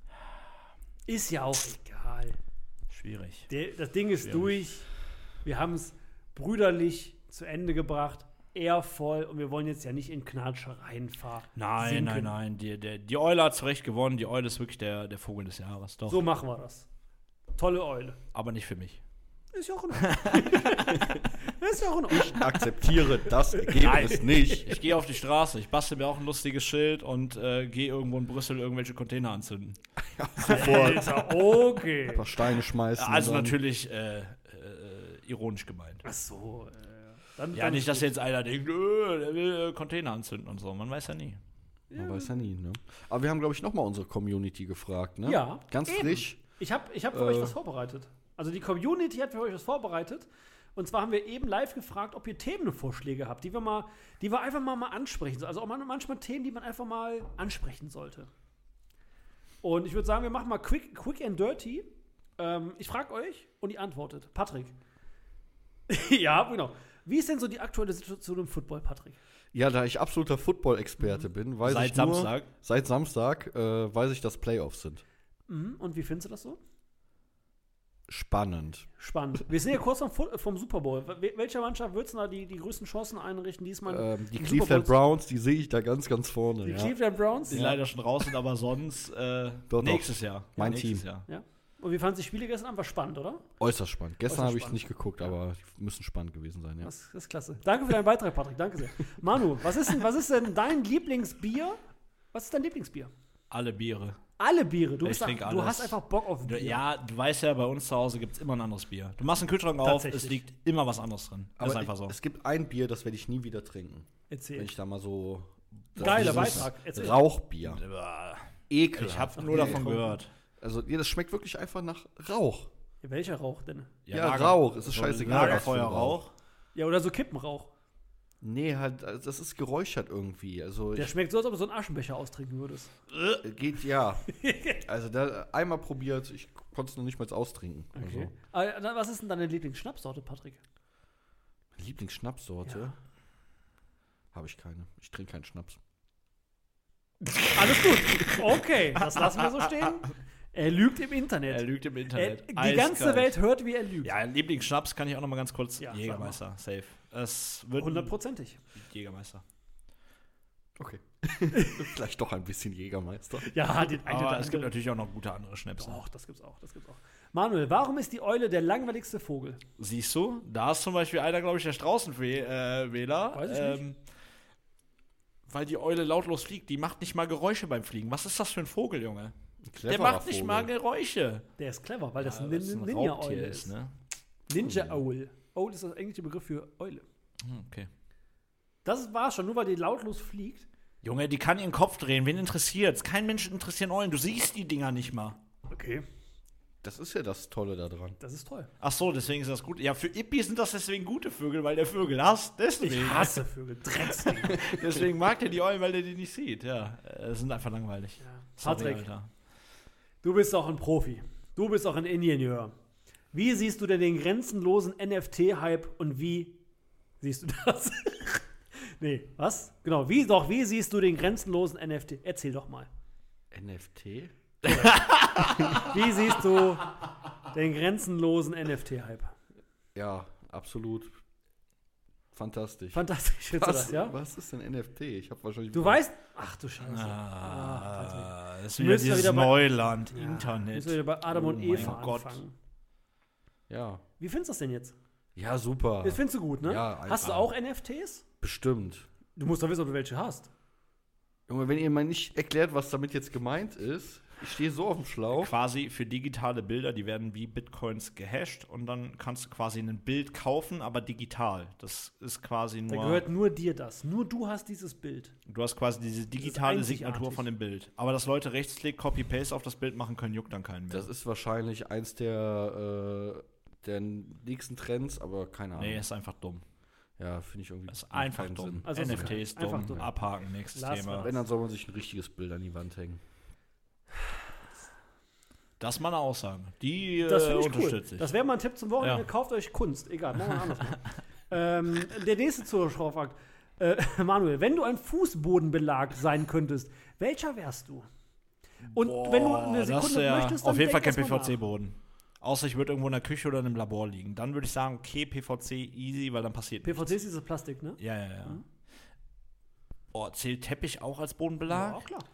Ist ja auch egal. Schwierig. Der, das Ding ist Schwierig. durch. Wir haben es brüderlich zu Ende gebracht. Ehrvoll. Und wir wollen jetzt ja nicht in Knatschereien fahren. Nein, sinken. nein, nein. Die, der, die Eule hat zu Recht gewonnen. Die Eule ist wirklich der, der Vogel des Jahres. Doch. So machen wir das. Tolle Eule. Aber nicht für mich. Ist ja auch in Ordnung. ist ja auch in Ordnung. Akzeptiere das Ergebnis nicht. Ich gehe auf die Straße, ich bastel mir auch ein lustiges Schild und äh, gehe irgendwo in Brüssel irgendwelche Container anzünden. Alter, okay. Ein paar Steine schmeißen. Also und dann- natürlich äh, äh, ironisch gemeint. Ach so. Äh, dann, Ja, dann nicht, dass ist jetzt einer denkt, "Nö, der will äh, Container anzünden und so. Man weiß ja nie. Man weiß ja nie, ne? Aber wir haben, glaube ich, noch mal unsere Community gefragt, ne? Ja, Ganz eben. frisch. Ich habe ich hab für Äh. euch was vorbereitet. Also die Community hat für euch was vorbereitet. Und zwar haben wir eben live gefragt, ob ihr Themenvorschläge habt, die wir mal, die wir einfach mal, mal ansprechen sollen. Also auch manchmal Themen, die man einfach mal ansprechen sollte. Und ich würde sagen, wir machen mal quick, quick and dirty. Ähm, ich frage euch und ihr antwortet. Patrick. Ja, genau. Wie ist denn so die aktuelle Situation im Football, Patrick? Ja, da ich absoluter Football-Experte mhm. bin, weiß seit ich nur, Samstag. Seit Samstag äh, weiß ich, dass Playoffs sind. Mhm. Und wie findest du das so? Spannend. Spannend. Wir sind ja kurz vom, vom Super Bowl. Welcher Mannschaft würdest du da die, die größten Chancen einrichten diesmal? Ähm, die Cleveland Browns, die sehe ich da ganz, ganz vorne. Die ja. Cleveland Browns? Die ja. leider schon raus sind, aber sonst äh, doch, nächstes doch. Jahr. Mein ja, Team. Jahr. Ja. Und wie fanden Sie die Spiele gestern Abend? War spannend, oder? Äußerst spannend. Gestern habe ich spannend. nicht geguckt, aber die müssen spannend gewesen sein. Ja. Das, das ist klasse. Danke für deinen Beitrag, Patrick. Danke sehr. Manu, was ist denn, was ist denn dein Lieblingsbier? Was ist dein Lieblingsbier? Alle Biere. Alle Biere. Du, ich bist da, du hast einfach Bock auf Bier. Du, ja, du weißt ja, bei uns zu Hause gibt es immer ein anderes Bier. Du machst einen Kühlschrank auf, es liegt immer was anderes drin. Aber ist einfach so. Es gibt ein Bier, das werde ich nie wieder trinken. Erzähl. Wenn ich da mal so. Geiler Beitrag. Erzähl. Rauchbier. Ekel. Ich habe nur davon gehört. Also, ja, das schmeckt wirklich einfach nach Rauch. Ja, welcher Rauch denn? Ja, ja Lager, Rauch. Es ist scheißegal. Lagerfeuerrauch. Ja, oder so Kippenrauch. Nee, halt, das ist geräuchert irgendwie. Also Der ich, schmeckt so, als ob du so einen Aschenbecher austrinken würdest. Geht, ja. Also, da, einmal probiert, ich konnte es noch nicht mal austrinken. Okay. Also. Aber was ist denn deine Lieblingsschnapssorte, Patrick? Lieblingsschnapssorte? Ja. Habe ich keine. Ich trinke keinen Schnaps. Alles gut. Okay, das lassen wir so stehen. Er lügt im Internet. Er lügt im Internet. Er, die Eiskalt. ganze Welt hört, wie er lügt. Ja, Lieblingsschnaps kann ich auch noch mal ganz kurz. Ja, Jägermeister, safe. Es wird hundertprozentig. Jägermeister. Okay. Vielleicht doch ein bisschen Jägermeister. Ja, den einen Aber es gibt natürlich auch noch gute andere Schnäpse. Doch, das gibt's auch, das gibt's auch. Manuel, warum ist die Eule der langweiligste Vogel? Siehst du, da ist zum Beispiel einer, glaube ich, der Straußenwähler. Weiß ich ähm, nicht. Weil die Eule lautlos fliegt. Die macht nicht mal Geräusche beim Fliegen. Was ist das für ein Vogel, Junge? Der macht nicht Vogel. mal Geräusche. Der ist clever, weil das ja, ein, ein, ein Ninja-Eule ist. ist ne? Ninja-Owl. Owl ist das englische Begriff für Eule. Okay. Das war's schon, nur weil die lautlos fliegt. Junge, die kann ihren Kopf drehen. Wen interessiert's? Kein Mensch interessiert Eulen. Du siehst die Dinger nicht mal. Okay. Das ist ja das Tolle daran. Das ist toll. Ach so, deswegen ist das gut. Ja, für Ippi sind das deswegen gute Vögel, weil der Vögel hasst. Deswegen. Ich hasse Vögel. Drecksdinger. Deswegen mag der die Eulen, weil der die nicht sieht. Ja, äh, sind einfach langweilig. Ja. Sorry, Patrick, Alter. Du bist auch ein Profi. Du bist auch ein Ingenieur. Wie siehst du denn den grenzenlosen N F T-Hype und wie siehst du das? Nee, was? Genau, wie, doch, wie siehst du den grenzenlosen N F T? Erzähl doch mal. N F T? Wie siehst du den grenzenlosen N F T-Hype? Ja, absolut fantastisch. Fantastisch, findest du was, das, ja? Was ist denn N F T? Ich habe wahrscheinlich. Du weißt. Ach du Scheiße. Ah, ah, das ist wieder dieses wieder bei, ja, Neuland, Internet. Müssen wir wieder bei Adam oh und Eva Gott. anfangen. Ja. Wie findest du das denn jetzt? Ja, super. Das findest du gut, ne? Ja, hast du auch N F Ts? Bestimmt. Du musst doch wissen, ob du welche hast. Junge, wenn ihr mal nicht erklärt, was damit jetzt gemeint ist, ich stehe so auf dem Schlauch. Quasi für digitale Bilder, die werden wie Bitcoins gehasht und dann kannst du quasi ein Bild kaufen, aber digital. Das ist quasi nur. Da gehört nur dir das. Nur du hast dieses Bild. Du hast quasi diese digitale Signatur von dem Bild. Aber dass Leute Rechtsklick, Copy-Paste auf das Bild machen können, juckt dann keinen mehr. Das ist wahrscheinlich eins der, äh, der nächsten Trends, aber keine Ahnung. Nee, ist einfach dumm. Ja, finde ich irgendwie. Das ist einfach dumm. Also N F T ist dumm. Einfach dumm. Abhaken, nächstes Lass Thema. was. Wenn, dann soll man sich ein richtiges Bild an die Wand hängen. Das ist mal eine Aussage. Die äh, das finde ich unterstütze cool. ich. Das wäre mal ein Tipp zum Wochenende. Ja. Kauft euch Kunst. Egal, machen wir anders mal. ähm, der nächste Zuschauer fragt, äh, Manuel, wenn du ein Fußbodenbelag sein könntest, welcher wärst du? Und Boah, wenn du eine das Sekunde ja möchtest, dann auf jeden Fall denk kein erst mal P V C-Boden. Außer ich würde irgendwo in der Küche oder in einem Labor liegen. Dann würde ich sagen, okay, P V C easy, weil dann passiert P V C nichts. ist dieses Plastik, ne? Ja, ja, ja. Mhm. Oh, zählt Teppich auch als Bodenbelag? Ja, klar.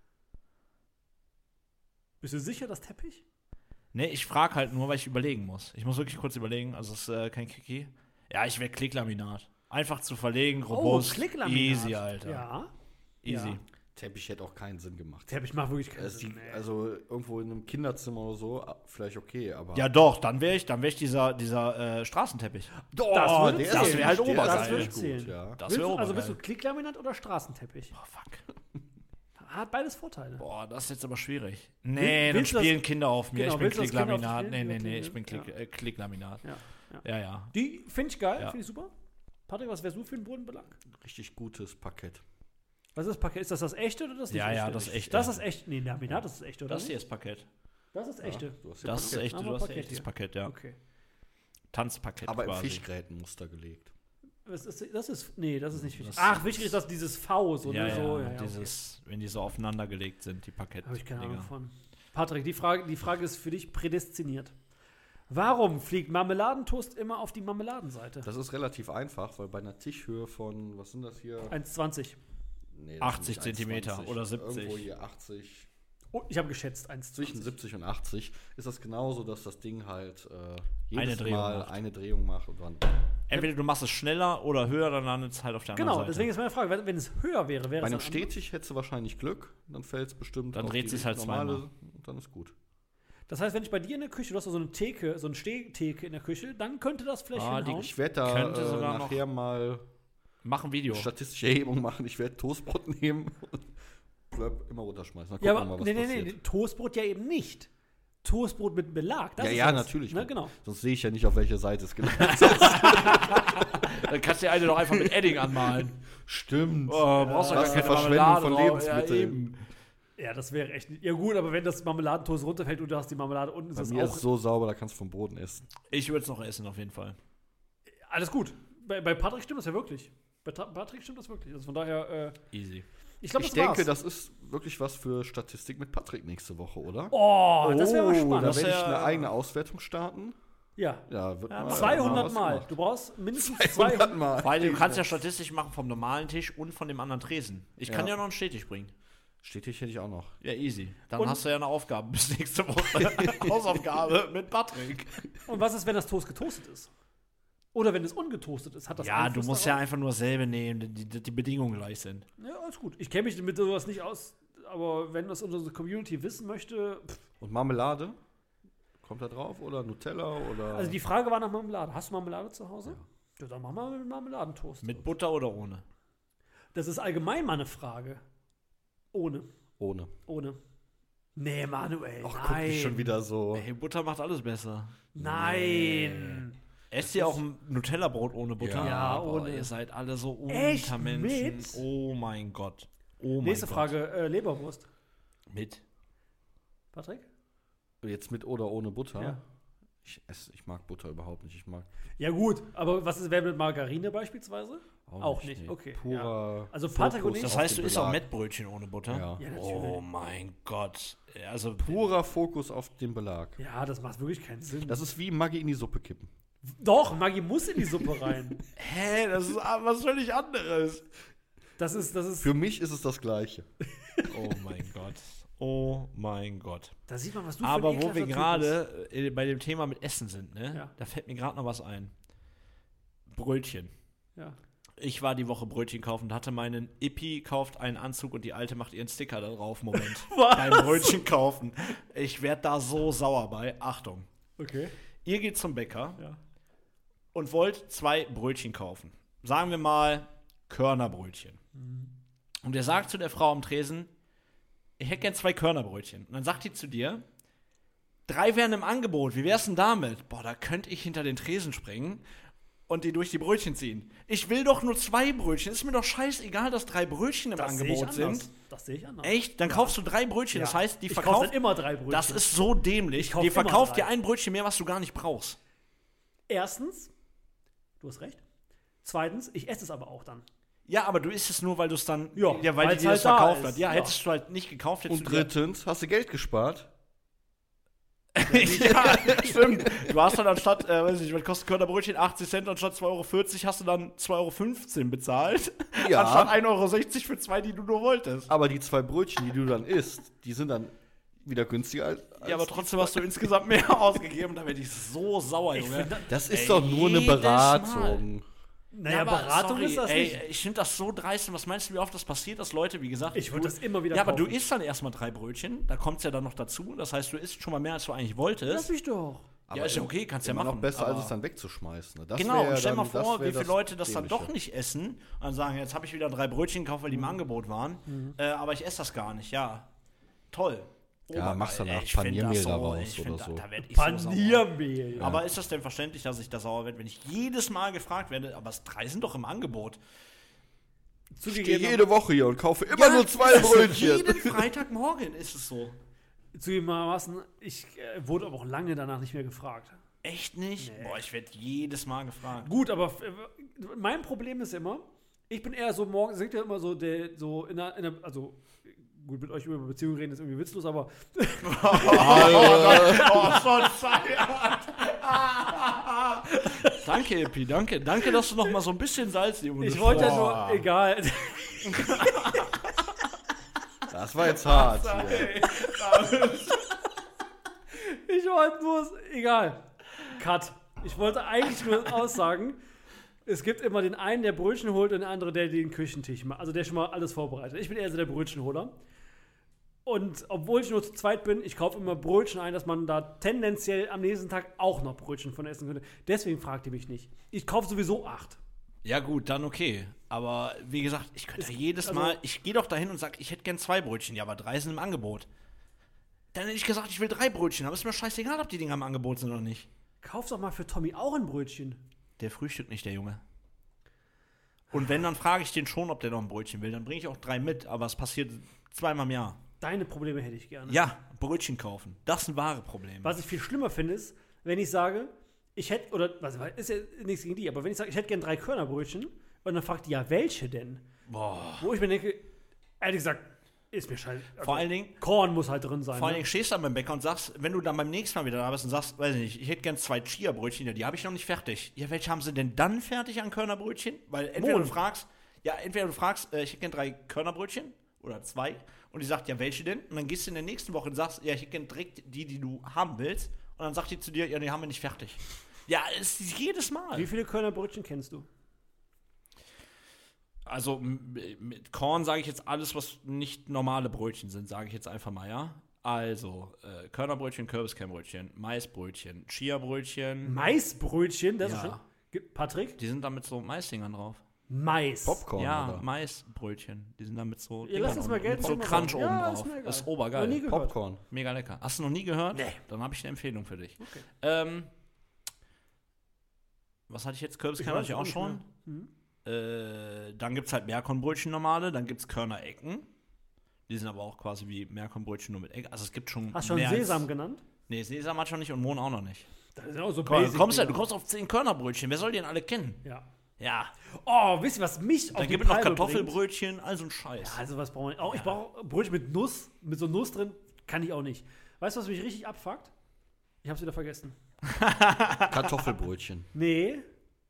Bist du sicher, dass Teppich? Nee, ich frage halt nur, weil ich überlegen muss. Ich muss wirklich kurz überlegen, also es ist äh, kein Kiki. Ja, ich wäre Klicklaminat. Einfach zu verlegen, robust, oh, Klicklaminat. easy, Alter. Ja. Easy. Ja. Teppich hätte auch keinen Sinn gemacht. Teppich macht wirklich keinen Also, Sinn. die, Nee. also irgendwo in einem Kinderzimmer oder so, vielleicht okay, aber. Ja doch, dann wäre ich, dann wäre ich dieser, dieser äh, Straßenteppich. Doch, das würde der zählen. Das wäre halt der ist obergeil. Das würde richtig zählen. gut, ja. Das Willst wäre du, also bist obergeil. du Klicklaminat oder Straßenteppich? Oh, fuck. Hat beides Vorteile. Boah, das ist jetzt aber schwierig. Nee, dann willst du das- spielen Kinder auf mir. Genau, ich bin willst du das Kind auf Klicklaminat. dich Nee, nee, spielen? nee, ich bin Ja. Klick, äh, Klicklaminat. Ja. Ja, ja. Die finde ich geil, Ja. finde ich super. Patrick, was wärst du für einen Bodenbelag? Richtig gutes Parkett. Was ist das Parkett? Ist das das echte oder das nicht Ja, echte? ja, das echte. Das ist echt. Nee, Laminat ist das echte, oder? Das hier nicht? ist Parkett. Das ist echte. Du hast hier Das ist Parkett. echt, Aber du hast Parkett echtes hier. Parkett, ja. Okay. Tanzparkett Aber im quasi. Fischgrätenmuster gelegt. Das ist, das ist. Nee, das ist nicht wichtig. Das- Ach, wichtig ist das dieses V, so, ja, ne? ja, so, ja, ja, dieses, wenn die so aufeinander gelegt sind, die Parkett. Habe ich keine Ahnung von. Patrick, die Frage, die Frage ist für dich prädestiniert. Warum fliegt Marmeladentoast immer auf die Marmeladenseite? Das ist relativ einfach, weil bei einer Tischhöhe von, was sind das hier? eins Komma zwanzig. Nee, das achtzig sind nicht Zentimeter eins Komma zwanzig. oder siebzig. Irgendwo hier achtzig. Oh, ich habe geschätzt, eins Komma Zwischen zwanzig. siebzig und achtzig ist das genauso, dass das Ding halt äh, Eine jedes Drehung Mal macht. eine Drehung macht und dann. Entweder du machst es schneller oder höher, dann landet es halt auf der anderen Genau, Seite. deswegen ist meine Frage, wenn, wenn es höher wäre, wäre Bei es einem dann anders? Stehtisch hättest du wahrscheinlich Glück, dann fällt es bestimmt. Dann auf dreht die sich's halt normale zweimal. und dann ist gut. Das heißt, wenn ich bei dir in der Küche, du hast da so eine Theke, so eine Stehtheke in der Küche, dann könnte das vielleicht Ah, die hinhauen. Ich werde da Könnte äh, sogar nachher mal Mach ein Video. statistische Erhebung machen. Ich werde Toastbrot nehmen und blöb, immer runterschmeißen. Dann Ja, gucken wir aber mal, was nee, nee, nee, passiert. Toastbrot ja eben nicht. Toastbrot mit Belag. Das Ja, ist ja, das. natürlich. Ne, genau. Sonst sehe ich ja nicht, auf welche Seite es gelandet ist. Dann kannst du die eine doch einfach mit Edding anmalen. Stimmt. Oh, brauchst du Was gar eine keine Verschwendung Marmelade von drauf. Lebensmitteln. Ja, eben. Ja, das wäre echt. Ja, gut, aber wenn das Marmeladentoast runterfällt und du hast die Marmelade unten, ist Bei das mir auch. ist es so sauber, da kannst du vom Boden essen. Ich würde es noch essen, auf jeden Fall. Alles gut. Bei, bei Patrick stimmt das ja wirklich. Bei Ta Patrick stimmt das wirklich. Also von daher, äh, Easy. ich glaube, Ich das denke, war's. das ist wirklich was für Statistik mit Patrick nächste Woche, oder? Oh, das wäre mal Da spannend. das werde ich wär- eine eigene Auswertung starten. Ja. Ja, wird Ja, mal, zweihundert was Mal. gemacht. Du brauchst mindestens zweihundert zweihundert Mal. Weil du kannst ja statistisch machen vom normalen Tisch und von dem anderen Tresen. Ich kann Ja. ja noch einen Stehtisch bringen. Stehtisch hätte ich auch noch. Ja, easy. Dann Und- hast du ja eine Aufgabe bis nächste Woche. Hausaufgabe mit Patrick. Und was ist, wenn das Toast getoastet ist? Oder wenn es ungetoastet ist? Hat das Ja, du Einfluss musst ja darauf? einfach nur dasselbe nehmen, die, die, die Bedingungen gleich sind. Ja, alles gut. Ich kenne mich mit sowas nicht aus, aber wenn das unsere Community wissen möchte. Pff. Und Marmelade? Kommt da drauf? Oder Nutella? Oder Also die Frage war nach Marmelade. Hast du Marmelade zu Hause? Ja, dann mach mal mit Marmeladentoast. Mit Butter oder ohne? Das ist allgemein mal eine Frage. Ohne. ohne. Ohne. Nee, Manuel. Ach, guck nein. ich schon wieder so. Hey, Butter macht alles besser. Nein. Esst ihr auch ein Nutella-Brot ohne Butter? Ja, Boah, ohne. Ihr seid alle so Echt? Untermenschen. Mit? Oh mein Gott. Oh mein Nächste Gott. Frage. Äh, Leberwurst. Mit. Patrick? Jetzt mit oder ohne Butter? Ja. Ich, esse, ich mag Butter überhaupt nicht. Ich mag Ja, gut. Aber was ist, wer mit Margarine beispielsweise? auch, Auch nicht, okay, Purer Also Patrick und Fokus ich- Das auf heißt, den du isst auch Belag. Mettbrötchen ohne Butter? Ja. Ja, natürlich. Oh mein Gott. Also, Purer Fokus auf den Belag. Ja, das macht wirklich keinen Sinn. Das ist wie Maggi in die Suppe kippen. Doch, Maggi muss in die Suppe rein. hä, das ist was völlig anderes. Das ist, das ist. Für mich ist es das Gleiche. Oh mein Gott. Oh mein Gott. Da sieht man, was du für Aber ein wo wir ekelhafter Typ gerade äh, bei dem Thema mit Essen sind, ne? Ja. Da fällt mir gerade noch was ein. Brötchen. bist. Ja. Ich war die Woche Brötchen kaufen und hatte meinen Ippi kauft einen Anzug und die Alte macht ihren Sticker da drauf. Moment. Was? Beim Brötchen kaufen. Ich werde da so sauer bei. Achtung. Okay. Ihr geht zum Bäcker Ja. und wollt zwei Brötchen kaufen. Sagen wir mal Körnerbrötchen. Und er sagt zu der Frau am Tresen, ich hätte gern zwei Körnerbrötchen. Und dann sagt die zu dir, drei wären im Angebot, wie wär's denn damit? Boah, da könnte ich hinter den Tresen springen und die durch die Brötchen ziehen. Ich will doch nur zwei Brötchen. Ist mir doch scheißegal, dass drei Brötchen im Das sehe ich Angebot anders. sind. Das sehe ich anders. Echt? Dann kaufst du drei Brötchen. Ja. Das heißt, die ich kauf verkauft. dann immer drei Brötchen. Das ist so dämlich. Ich kauf Die immer verkauft drei. dir ein Brötchen mehr, was du gar nicht brauchst. Erstens, du hast recht. Zweitens, ich esse es aber auch dann. Ja, aber du isst es nur, weil du es dann. Ja, weil die weil's dir das halt da verkauft ist. hat. Ja, Ja. hättest du halt nicht gekauft, hättest Und du dir- drittens, hast du Geld gespart? ja, stimmt. Du hast dann anstatt, äh, weiß ich nicht, was kostet Körnerbrötchen? achtzig Cent, anstatt zwei Euro vierzig hast du dann zwei Euro fünfzehn bezahlt. Ja. Anstatt ein Euro sechzig für zwei, die du nur wolltest. Aber die zwei Brötchen, die du dann isst, die sind dann wieder günstiger als. als Ja, aber trotzdem hast du insgesamt mehr ausgegeben. Da werde ich so sauer, Ich Junge. find, Das ist Ey, doch nur eine jedes Beratung. naja, aber Beratung sorry, ist das ey, nicht. Ich finde das so dreist. Und was meinst du, wie oft das passiert, dass Leute, wie gesagt. Ich würde du- das immer wieder Ja, aber du kaufen. isst dann erstmal drei Brötchen. Da kommt es ja dann noch dazu. Das heißt, du isst schon mal mehr, als du eigentlich Lass wolltest. mich doch. Ja, ist ja okay, kannst ja immer machen. noch besser, aber- als es dann wegzuschmeißen. Ne? Das Genau, wär und stell dann- mal das vor, wär wie viele das Leute das dann Dämliche. doch nicht essen und dann sagen, jetzt habe ich wieder drei Brötchen gekauft, weil die im Mhm. Angebot waren, äh, aber ich esse das gar nicht. Ja, toll. Ja, machst danach Ich find Paniermehl das so- daraus ich find, oder so. Da, da werd ich so sauer. Paniermehl. Ja. Aber ist das denn verständlich, dass ich da sauer werde, wenn ich jedes Mal gefragt werde, aber es drei sind doch im Angebot. Ich gehe jede Woche hier und kaufe immer nur zwei Brötchen. Jeden Freitagmorgen ist es so. Zugegebenermaßen, ich äh, wurde aber auch lange danach nicht mehr gefragt. Echt nicht? Nee. Boah, ich werde jedes Mal gefragt. Gut, aber äh, mein Problem ist immer, ich bin eher so morgen, sagt ja immer so, der, so in der, in der, also gut, mit euch über Beziehungen reden ist irgendwie witzlos, aber Oh, schon Feierabend. Danke, Epi, danke. Danke, dass du noch mal so ein bisschen Salz in die ich wollte ja nur, egal. Das war jetzt hart. Hier. Ich wollte nur, egal. Cut. Ich wollte eigentlich nur aussagen, es gibt immer den einen, der Brötchen holt und der andere, der den Küchentisch macht. Also der schon mal alles vorbereitet. Ich bin eher so der Brötchenholer. Und obwohl ich nur zu zweit bin, ich kaufe immer Brötchen ein, dass man da tendenziell am nächsten Tag auch noch Brötchen von essen könnte. Deswegen fragt ihr mich nicht. Ich kaufe sowieso acht. Ja gut, dann okay. Aber wie gesagt, ich könnte jedes also- Mal, ich gehe doch dahin und sage, ich hätte gern zwei Brötchen. Ja, aber drei sind im Angebot. Dann hätte ich gesagt, ich will drei Brötchen. Aber ist mir scheißegal, ob die Dinger im Angebot sind oder nicht. Kauf doch mal für Tommy auch ein Brötchen. Der frühstückt nicht, der Junge. Und wenn, dann frage ich den schon, ob der noch ein Brötchen will. Dann bringe ich auch drei mit, aber es passiert zweimal im Jahr. Deine Probleme hätte ich gerne. Ja, Brötchen kaufen. Das sind wahre Probleme. Was ich viel schlimmer finde, ist, wenn ich sage, ich hätte, oder, was ist ja nichts gegen die, aber wenn ich sage, ich hätte gerne drei Körnerbrötchen und dann fragt die, ja, welche denn? Boah. Wo ich mir denke, ehrlich gesagt, ist mir scheiße. Also, Vor allen Dingen, Korn muss halt drin sein. vor allen ne? Dingen stehst du dann beim Bäcker und sagst, wenn du dann beim nächsten Mal wieder da bist und sagst, weiß ich nicht, ich hätte gern zwei Chia-Brötchen, ja, die habe ich noch nicht fertig. Ja, welche haben sie denn dann fertig an Körnerbrötchen? Weil entweder Mohn. du fragst, ja, entweder du fragst, äh, ich hätte gern drei Körnerbrötchen oder zwei und die sagt, ja, welche denn? Und dann gehst du in der nächsten Woche und sagst, ja, ich hätte gern direkt die, die du haben willst. Und dann sagt die zu dir, ja, die haben wir nicht fertig. Ja, es ist jedes Mal. Wie viele Körnerbrötchen kennst du? Also m- mit Korn sage ich jetzt alles, was nicht normale Brötchen sind, sage ich jetzt einfach mal, ja. Also äh, Körnerbrötchen, Kürbiskernbrötchen, Maisbrötchen, Chia-Brötchen. Maisbrötchen, das Ja. ist schon. Ge- Patrick? Die sind da mit so Maisdingern drauf. Mais. Popcorn, ja, oder? Maisbrötchen. Die sind da mit so Ja, lass uns mal Dingern Geld mit so machen. Crunch Ja, oben ist drauf. mir egal. Das ist Noch nie obergeil. gehört. Popcorn. Mega lecker. Hast du noch nie gehört? Nee. Dann habe ich eine Empfehlung für dich. Okay. Ähm, was hatte ich jetzt? Kürbiskern hatte ich auch nicht schon. mehr. Mhm. Äh, dann gibt es halt Meerkornbrötchen normale, dann gibt es Körner-Ecken. Die sind aber auch quasi wie Meerkornbrötchen nur mit Ecken. Also es gibt schon Hast du schon mehr Sesam als, genannt? Nee, Sesam hat schon nicht und Mohn auch noch nicht. Das ist auch so Guck mal, du, basic, kommst ja, Digga. du kommst auf zehn Körnerbrötchen. Wer soll die denn alle kennen? Ja. Ja. Oh, wisst ihr, was mich auf Dann die gibt es noch Palme bringt? Kartoffelbrötchen, all so ein Scheiß. Ja, also was brauche ich? Auch ich Ja. brauche Brötchen mit Nuss, mit so Nuss drin, kann ich auch nicht. Weißt du, was mich richtig abfuckt? Ich hab's wieder vergessen. Kartoffelbrötchen. Nee.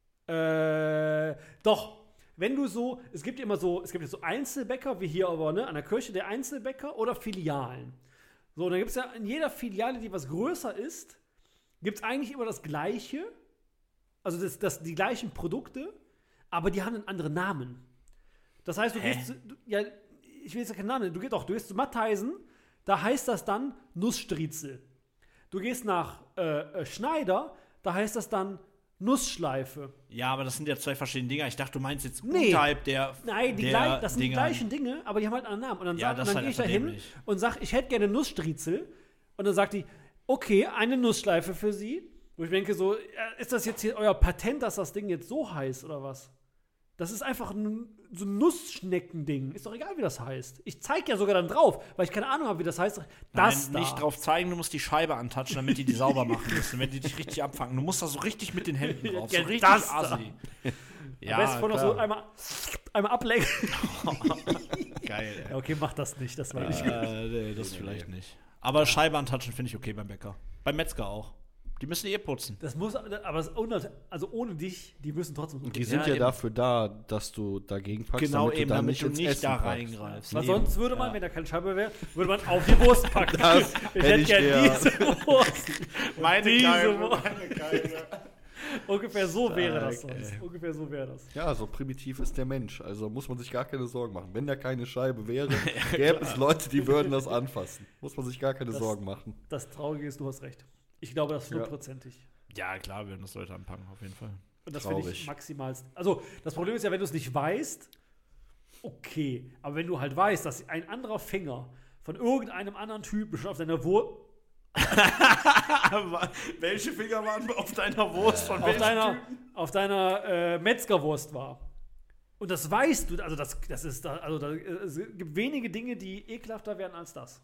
Äh, doch. Wenn du so, es gibt ja immer so, es gibt ja so Einzelbäcker, wie hier aber, ne, an der Kirche, der Einzelbäcker oder Filialen. So, und dann gibt es ja in jeder Filiale, die was größer ist, gibt es eigentlich immer das Gleiche. Also das, das, die gleichen Produkte, aber die haben einen anderen Namen. Das heißt, du Hä? gehst zu, du, ja, ich will jetzt ja keinen Namen, du gehst doch, du gehst zu Mattheisen, da heißt das dann Nussstriezel. Du gehst nach äh, äh, Schneider, da heißt das dann Nussschleife. Ja, aber das sind ja zwei verschiedene Dinger. Ich dachte, du meinst jetzt Nee. unterhalb der Nein, die der gleich, das sind Dinger. die gleichen Dinge, aber die haben halt einen Namen. Und dann, Ja, sag, das und dann ist gehe halt ich da einfach hin dämlich. und sage, ich hätte gerne Nussstriezel. Und dann sagt die, okay, eine Nussschleife für Sie. Wo ich denke so, ja, ist das jetzt hier euer Patent, dass das Ding jetzt so heißt oder was? Das ist einfach ein, so ein Nussschneckending. Ist doch egal, wie das heißt. Ich zeige ja sogar dann drauf, weil ich keine Ahnung habe, wie das heißt. Das Nein, da. nicht drauf zeigen, du musst die Scheibe antatschen, damit die die sauber machen müssen, wenn die dich richtig abfangen. Du musst da so richtig mit den Händen drauf, so Ja, richtig das da. assi. Am besten von noch so klar. einmal, einmal ablenken. Geil, ey. Ja, okay, mach das nicht, das war nicht gut. Äh, nee, das vielleicht nicht. Aber Scheibe antatschen finde ich okay beim Bäcker. Beim Metzger auch. Die müssen die eh putzen. Das muss, aber das ohne, also ohne dich, die müssen trotzdem. Die Ja, sind ja, eben. dafür da, dass du dagegen packst, Genau damit du eben, dann damit nicht du ins nicht Essen da packst. reingreifst. Weil Eben. sonst würde man, Ja. wenn da keine Scheibe wäre, würde man auf die Wurst packen. Das ich hätte hätte ich gerne gern. diese Wurst. Meine Diese Keime, Wurst. meine Keime. Ungefähr so wäre das Stark, sonst. ey. Ungefähr so wäre das. Ja, so primitiv ist der Mensch. Also muss man sich gar keine Sorgen machen. Wenn da keine Scheibe wäre, gäbe es Leute, die würden das anfassen. Muss man sich gar keine Das- Sorgen machen. Das Traurige ist, du hast recht. Ich glaube, das ist Ja. hundertprozentig. Ja, klar, wir werden das Leute anpacken, auf jeden Fall. Und das finde ich Traurig. maximal. Also, das Problem ist ja, wenn du es nicht weißt, okay. Aber wenn du halt weißt, dass ein anderer Finger von irgendeinem anderen Typ schon auf deiner Wurst. Welche Finger waren auf deiner Wurst von auf deiner, auf deiner äh, Metzgerwurst war. Und das weißt du, also das, das ist da, also da, es gibt wenige Dinge, die ekelhafter werden als das.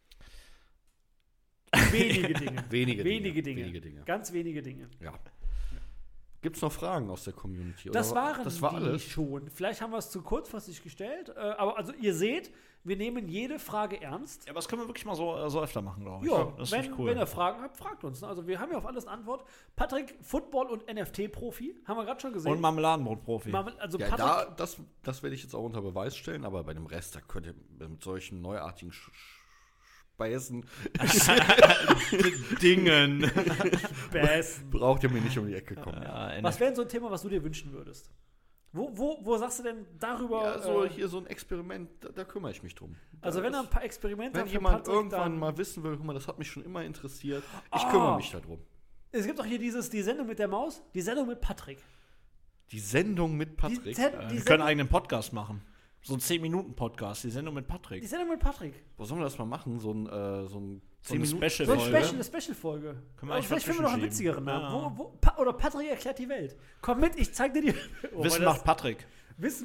Wenige Dinge. Wenige, wenige Dinge. Dinge. Wenige Dinge. Ganz wenige Dinge. Ja. Gibt es noch Fragen aus der Community? Das oder? waren das war die alles. schon. Vielleicht haben wir es zu kurzfristig gestellt. Äh, aber also ihr seht, wir nehmen jede Frage ernst. Ja, aber das können wir wirklich mal so, so öfter machen, glaube ich. Ja, das ist wenn, echt cool. wenn ihr Fragen habt, fragt uns. Also wir haben ja auf alles eine Antwort. Patrick, Football- und N F T-Profi, haben wir gerade schon gesehen. Und Marmeladenbrot-Profi. Marmel- also Ja, Patrick, da, das, das werde ich jetzt auch unter Beweis stellen, aber bei dem Rest, da könnt ihr mit solchen neuartigen Sch Speisen Dingen. Besten. braucht ihr mir nicht um die Ecke kommen. Ja, Was wäre denn so ein Thema, was du dir wünschen würdest? Wo, wo, wo sagst du denn darüber? Ja, so äh, hier so ein Experiment, da, da kümmere ich mich drum. also Da wenn er ist- ein paar Experimente Wenn hat für jemand Patrick, irgendwann dann, mal wissen will, guck mal, das hat mich schon immer interessiert, ich Ah. kümmere mich darum. Es gibt doch hier dieses, die Sendung mit der Maus, die Sendung mit Patrick. Die Sendung mit Die, Patrick. Zen- Wir die, können einen Sendung, eigenen Podcast machen. So ein zehn Minuten Podcast, die Sendung mit die Patrick. Sendung mit Patrick. Wo sollen wir das mal machen? So ein, äh, so ein So eine zehn Minuten- Special- So eine Folge. Special, eine Special-Folge. Können wir Aber eigentlich vielleicht finden wir noch einen dazwischen witzigeren Namen. schieben. Wo, wo, pa oder Patrick erklärt die Welt. Komm mit, ich zeig dir die. Oh, Wissen weil das- macht Patrick. Wissen.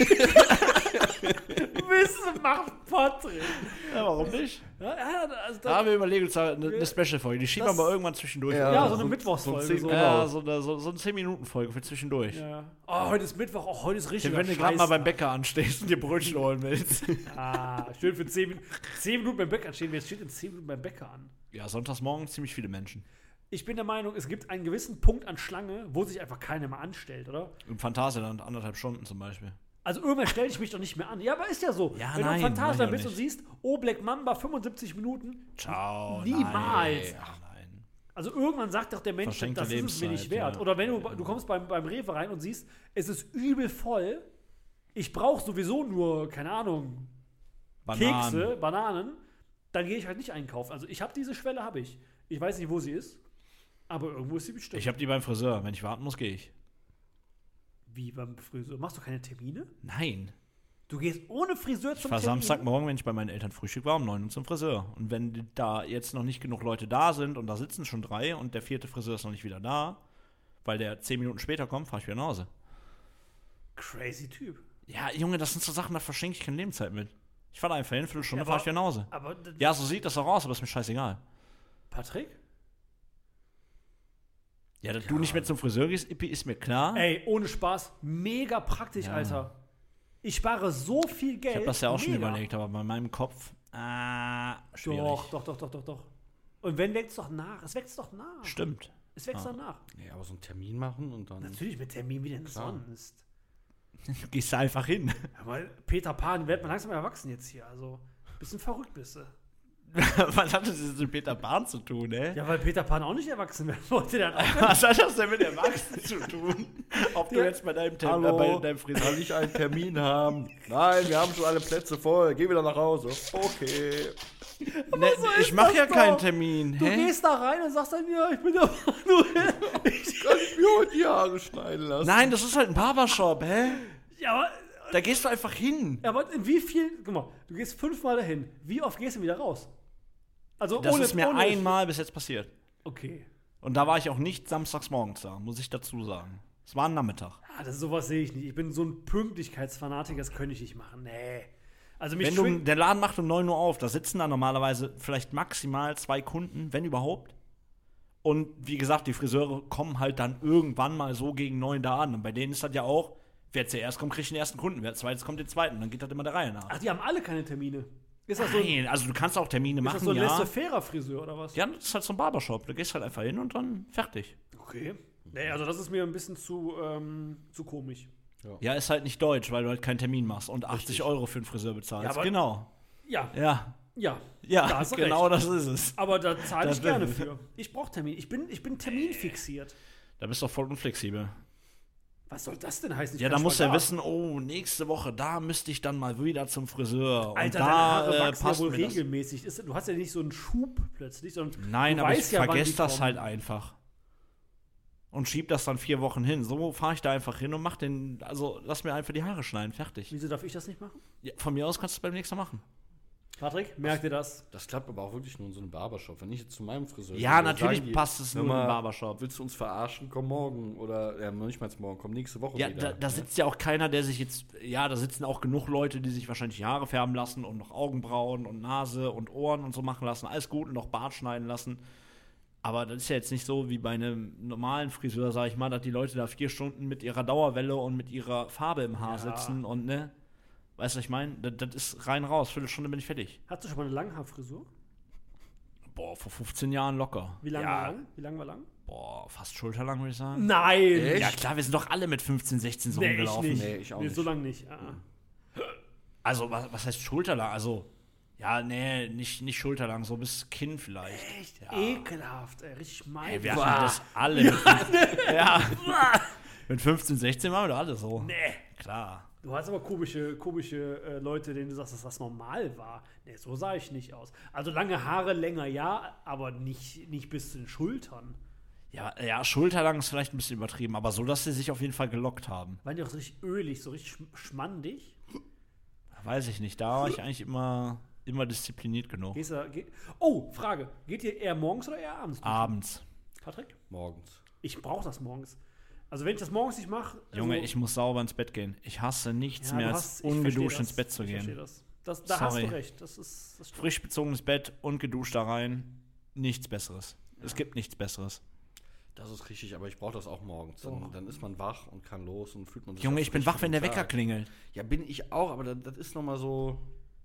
Wissen macht Patrick. Ja, warum nicht? Ja, ja, also Da da, haben wir überlegt, uns eine, eine Special-Folge. Die schieben wir Das- mal irgendwann zwischendurch. Ja, ja, so eine so- Mittwochsfolge. so ein So, zehn- Ja, Genau. so eine, so, so eine zehn Minuten Folge für zwischendurch. ja. Oh, heute ist Mittwoch, oh, heute ist richtig. Wenn du gerade mal beim Bäcker anstehst und dir Brötchen holen willst. Ah, schön für zehn Minuten. zehn Minuten beim Bäcker stehen. Wer steht in zehn Minuten beim Bäcker an? Ja, sonntags morgens ziemlich viele Menschen. Ich bin der Meinung, es gibt einen gewissen Punkt an Schlange, wo sich einfach keiner mehr anstellt, oder? Im Phantasialand anderthalb Stunden zum Beispiel. Also irgendwann stelle ich mich doch nicht mehr an. Ja, aber ist ja so. Ja, Wenn nein, du im Phantasialand mach ich bist auch und siehst, oh, Black Mamba, fünfundsiebzig Minuten. Ciao. Niemals. Nein, nein. Also irgendwann sagt doch der Mensch, Verschenkte das ist es mir nicht Lebenszeit, wert. ja. Oder wenn du, du kommst beim, beim Rewe rein und siehst, es ist übel voll. Ich brauche sowieso nur, keine Ahnung, Bananen. Kekse, Bananen. Dann gehe ich halt nicht einkaufen. Also ich habe diese Schwelle, habe ich. Ich weiß nicht, wo sie ist. Aber irgendwo ist sie bestimmt. Ich habe die beim Friseur. Wenn ich warten muss, gehe ich. Wie beim Friseur? Machst du keine Termine? Nein. Du gehst ohne Friseur Ich zum fahre Termin? Samstagmorgen, wenn ich bei meinen Eltern Frühstück war, um neun Uhr zum Friseur. Und wenn da jetzt noch nicht genug Leute da sind und da sitzen schon drei und der vierte Friseur ist noch nicht wieder da, weil der zehn Minuten später kommt, fahre ich wieder nach Hause. Crazy Typ. Ja, Junge, das sind so Sachen, da verschenke ich keine Lebenszeit mit. Ich fahre da einfach hin, eine Viertelstunde, Ja, fahre ich wieder nach Hause. Aber d- Ja, so sieht das auch aus, aber ist mir scheißegal. Patrick? Ja, dass du nicht mehr zum Friseur gehst, Ippi, ist mir klar. Ey, ohne Spaß, mega praktisch, Ja. Alter. Ich spare so viel Geld. Ich habe das ja auch schon mega. überlegt, aber bei meinem Kopf, ah, schwierig. Doch, doch, doch, doch, doch, doch. Und wenn wächst doch nach? Es wächst doch nach. Stimmt. Es wächst Ah. doch nach. Nee, aber so einen Termin machen und dann. Natürlich mit Termin wie denn Klar. sonst. Du gehst da einfach hin. Aber Peter Pan, wird man langsam erwachsen jetzt hier. Also, bisschen verrückt bist du. Was hat das jetzt mit Peter Pan zu tun, ey? Ja, weil Peter Pan auch nicht erwachsen werden wollte. Der hat auch Was hat das denn mit Erwachsenen zu tun? Ob du Ja. jetzt bei deinem, Tem Hallo, äh, bei deinem Friseur... kann ich einen Termin haben? Nein, wir haben schon alle Plätze voll. Geh wieder nach Hause. Okay. Ne, so ich ist mache das ja doch. keinen Termin. Du Hä? gehst da rein und sagst dann, ja, ich bin da nur. Ich Kann ich mir heute die Haare schneiden lassen? Nein, das ist halt ein Barbershop, hä? ja, aber, Da gehst du einfach hin. aber in wie viel. Guck mal, du gehst fünfmal dahin. Wie oft gehst du wieder raus? Also Das ohne, ist mir ohne einmal bis jetzt passiert. Okay. Und da war ich auch nicht samstags morgens da, muss ich dazu sagen. Es war ein Nachmittag. Ah, das sowas sehe ich nicht. Ich bin so ein Pünktlichkeitsfanatiker, das könnte ich nicht machen. Nee. Also mich Wenn du, schwingt- der Laden macht um neun Uhr auf, da sitzen da normalerweise vielleicht maximal zwei Kunden, wenn überhaupt. Und wie gesagt, die Friseure kommen halt dann irgendwann mal so gegen neun da an. Und bei denen ist das ja auch, wer zuerst kommt, kriegt den ersten Kunden, wer zweites kommt, den zweiten. Dann geht das immer der Reihe nach. Ach, die haben alle keine Termine. Ist das so, ist Nein, also du kannst auch Termine das machen, so ein ja. laissez-faire Friseur oder was? Ja, das ist halt so ein Barbershop. Du gehst halt einfach hin und dann fertig. Okay. Nee, also das ist mir ein bisschen zu, ähm, zu komisch. Ja, ist halt nicht deutsch, weil du halt keinen Termin machst und achtzig Richtig. Euro für einen Friseur bezahlst. Ja, aber- genau. Ja, Ja, ja. ja, Da hast du genau recht. das ist es. Aber da zahle Das ich gerne stimmt. für. Ich brauche Termin. Ich bin, ich bin terminfixiert. Da bist du doch voll unflexibel. Was soll das denn heißen? Ich Ja, kann da musst du ja Spagat. wissen, oh, nächste Woche, da müsste ich dann mal wieder zum Friseur. Und Alter, da, deine Haare äh, wachsen ja passt wohl mir das. regelmäßig. Ist, du hast ja nicht so einen Schub plötzlich, sondern Nein, du aber ich weißt ja, wann vergesse die das kommen. halt einfach. Und schieb das dann vier Wochen hin. So fahre ich da einfach hin und mach den, also lass mir einfach die Haare schneiden, fertig. Wieso darf ich das nicht machen? Ja, von mir aus kannst du es beim nächsten Mal machen. Patrick, merkt ihr das? Das klappt aber auch wirklich nur in so einem Barbershop. Wenn ich jetzt zu meinem Friseur Ja, gehe, natürlich sagen die, passt es hör nur im mal, Barbershop. Willst du uns verarschen? Komm morgen. Oder, ja, noch nicht mal morgen, komm nächste Woche Ja, wieder. da, da sitzt ja auch keiner, der sich jetzt, ja, da sitzen auch genug Leute, die sich wahrscheinlich die Haare färben lassen und noch Augenbrauen und Nase und Ohren und so machen lassen, alles gut und noch Bart schneiden lassen. Aber das ist ja jetzt nicht so wie bei einem normalen Friseur, sag ich mal, dass die Leute da vier Stunden mit ihrer Dauerwelle und mit ihrer Farbe im Haar Ja. sitzen und, ne, weißt du, was ich meine? Das, das ist rein raus, Viertelstunde bin ich fertig. Hast du schon mal eine Langhaarfrisur? Boah, vor fünfzehn Jahren locker. Wie lang ja, war lang? Wie lang war lang? Boah, fast schulterlang, würde ich sagen. Nein! Echt? Ja klar, wir sind doch alle mit fünfzehn, sechzehn so Nee, ich rumgelaufen. nicht. Nee, ich auch nee, nicht. so lange nicht. Ah. Also, was, was heißt schulterlang? Also, ja, nee, nicht, nicht schulterlang, so bis Kinn vielleicht. Echt Ja. ekelhaft, ey. Richtig mein. Ey, wir hatten Boah. das alle. Mit fünfzehn, ja. Mit fünfzehn, sechzehn waren wir doch alle so. Nee. Klar. Du hast aber komische, komische äh, Leute, denen du sagst, dass das normal war. Nee, so sah ich nicht aus. Also lange Haare, länger ja, aber nicht, nicht bis zu den Schultern. Ja, ja, schulterlang ist vielleicht ein bisschen übertrieben, aber so, dass sie sich auf jeden Fall gelockt haben. Waren die auch so richtig ölig, so richtig schm- schmandig? Weiß ich nicht, da war ich eigentlich immer, immer diszipliniert genug. Gehst du, geh oh, Frage. Geht ihr eher morgens oder eher abends? duschen? Abends. Patrick? Morgens. Ich brauche das morgens. Also wenn ich das morgens nicht mache. Junge, also, ich muss sauber ins Bett gehen. Ich hasse nichts ja, mehr du als hast- ich ungeduscht versteh ins das. Bett zu Ich verstehe gehen. das. das da hast Sorry. du recht. Das ist das stimmt. Frisch bezogenes Bett und geduscht da rein. Nichts Besseres. Es gibt nichts Besseres. Das ist richtig, aber ich brauche das auch morgens. So. Dann, dann ist man wach und kann los und fühlt man sich Junge, auf ich so bin richtig wach, wenn der guten Wecker Tag. klingelt. Ja, bin ich auch, aber das, das ist nochmal so.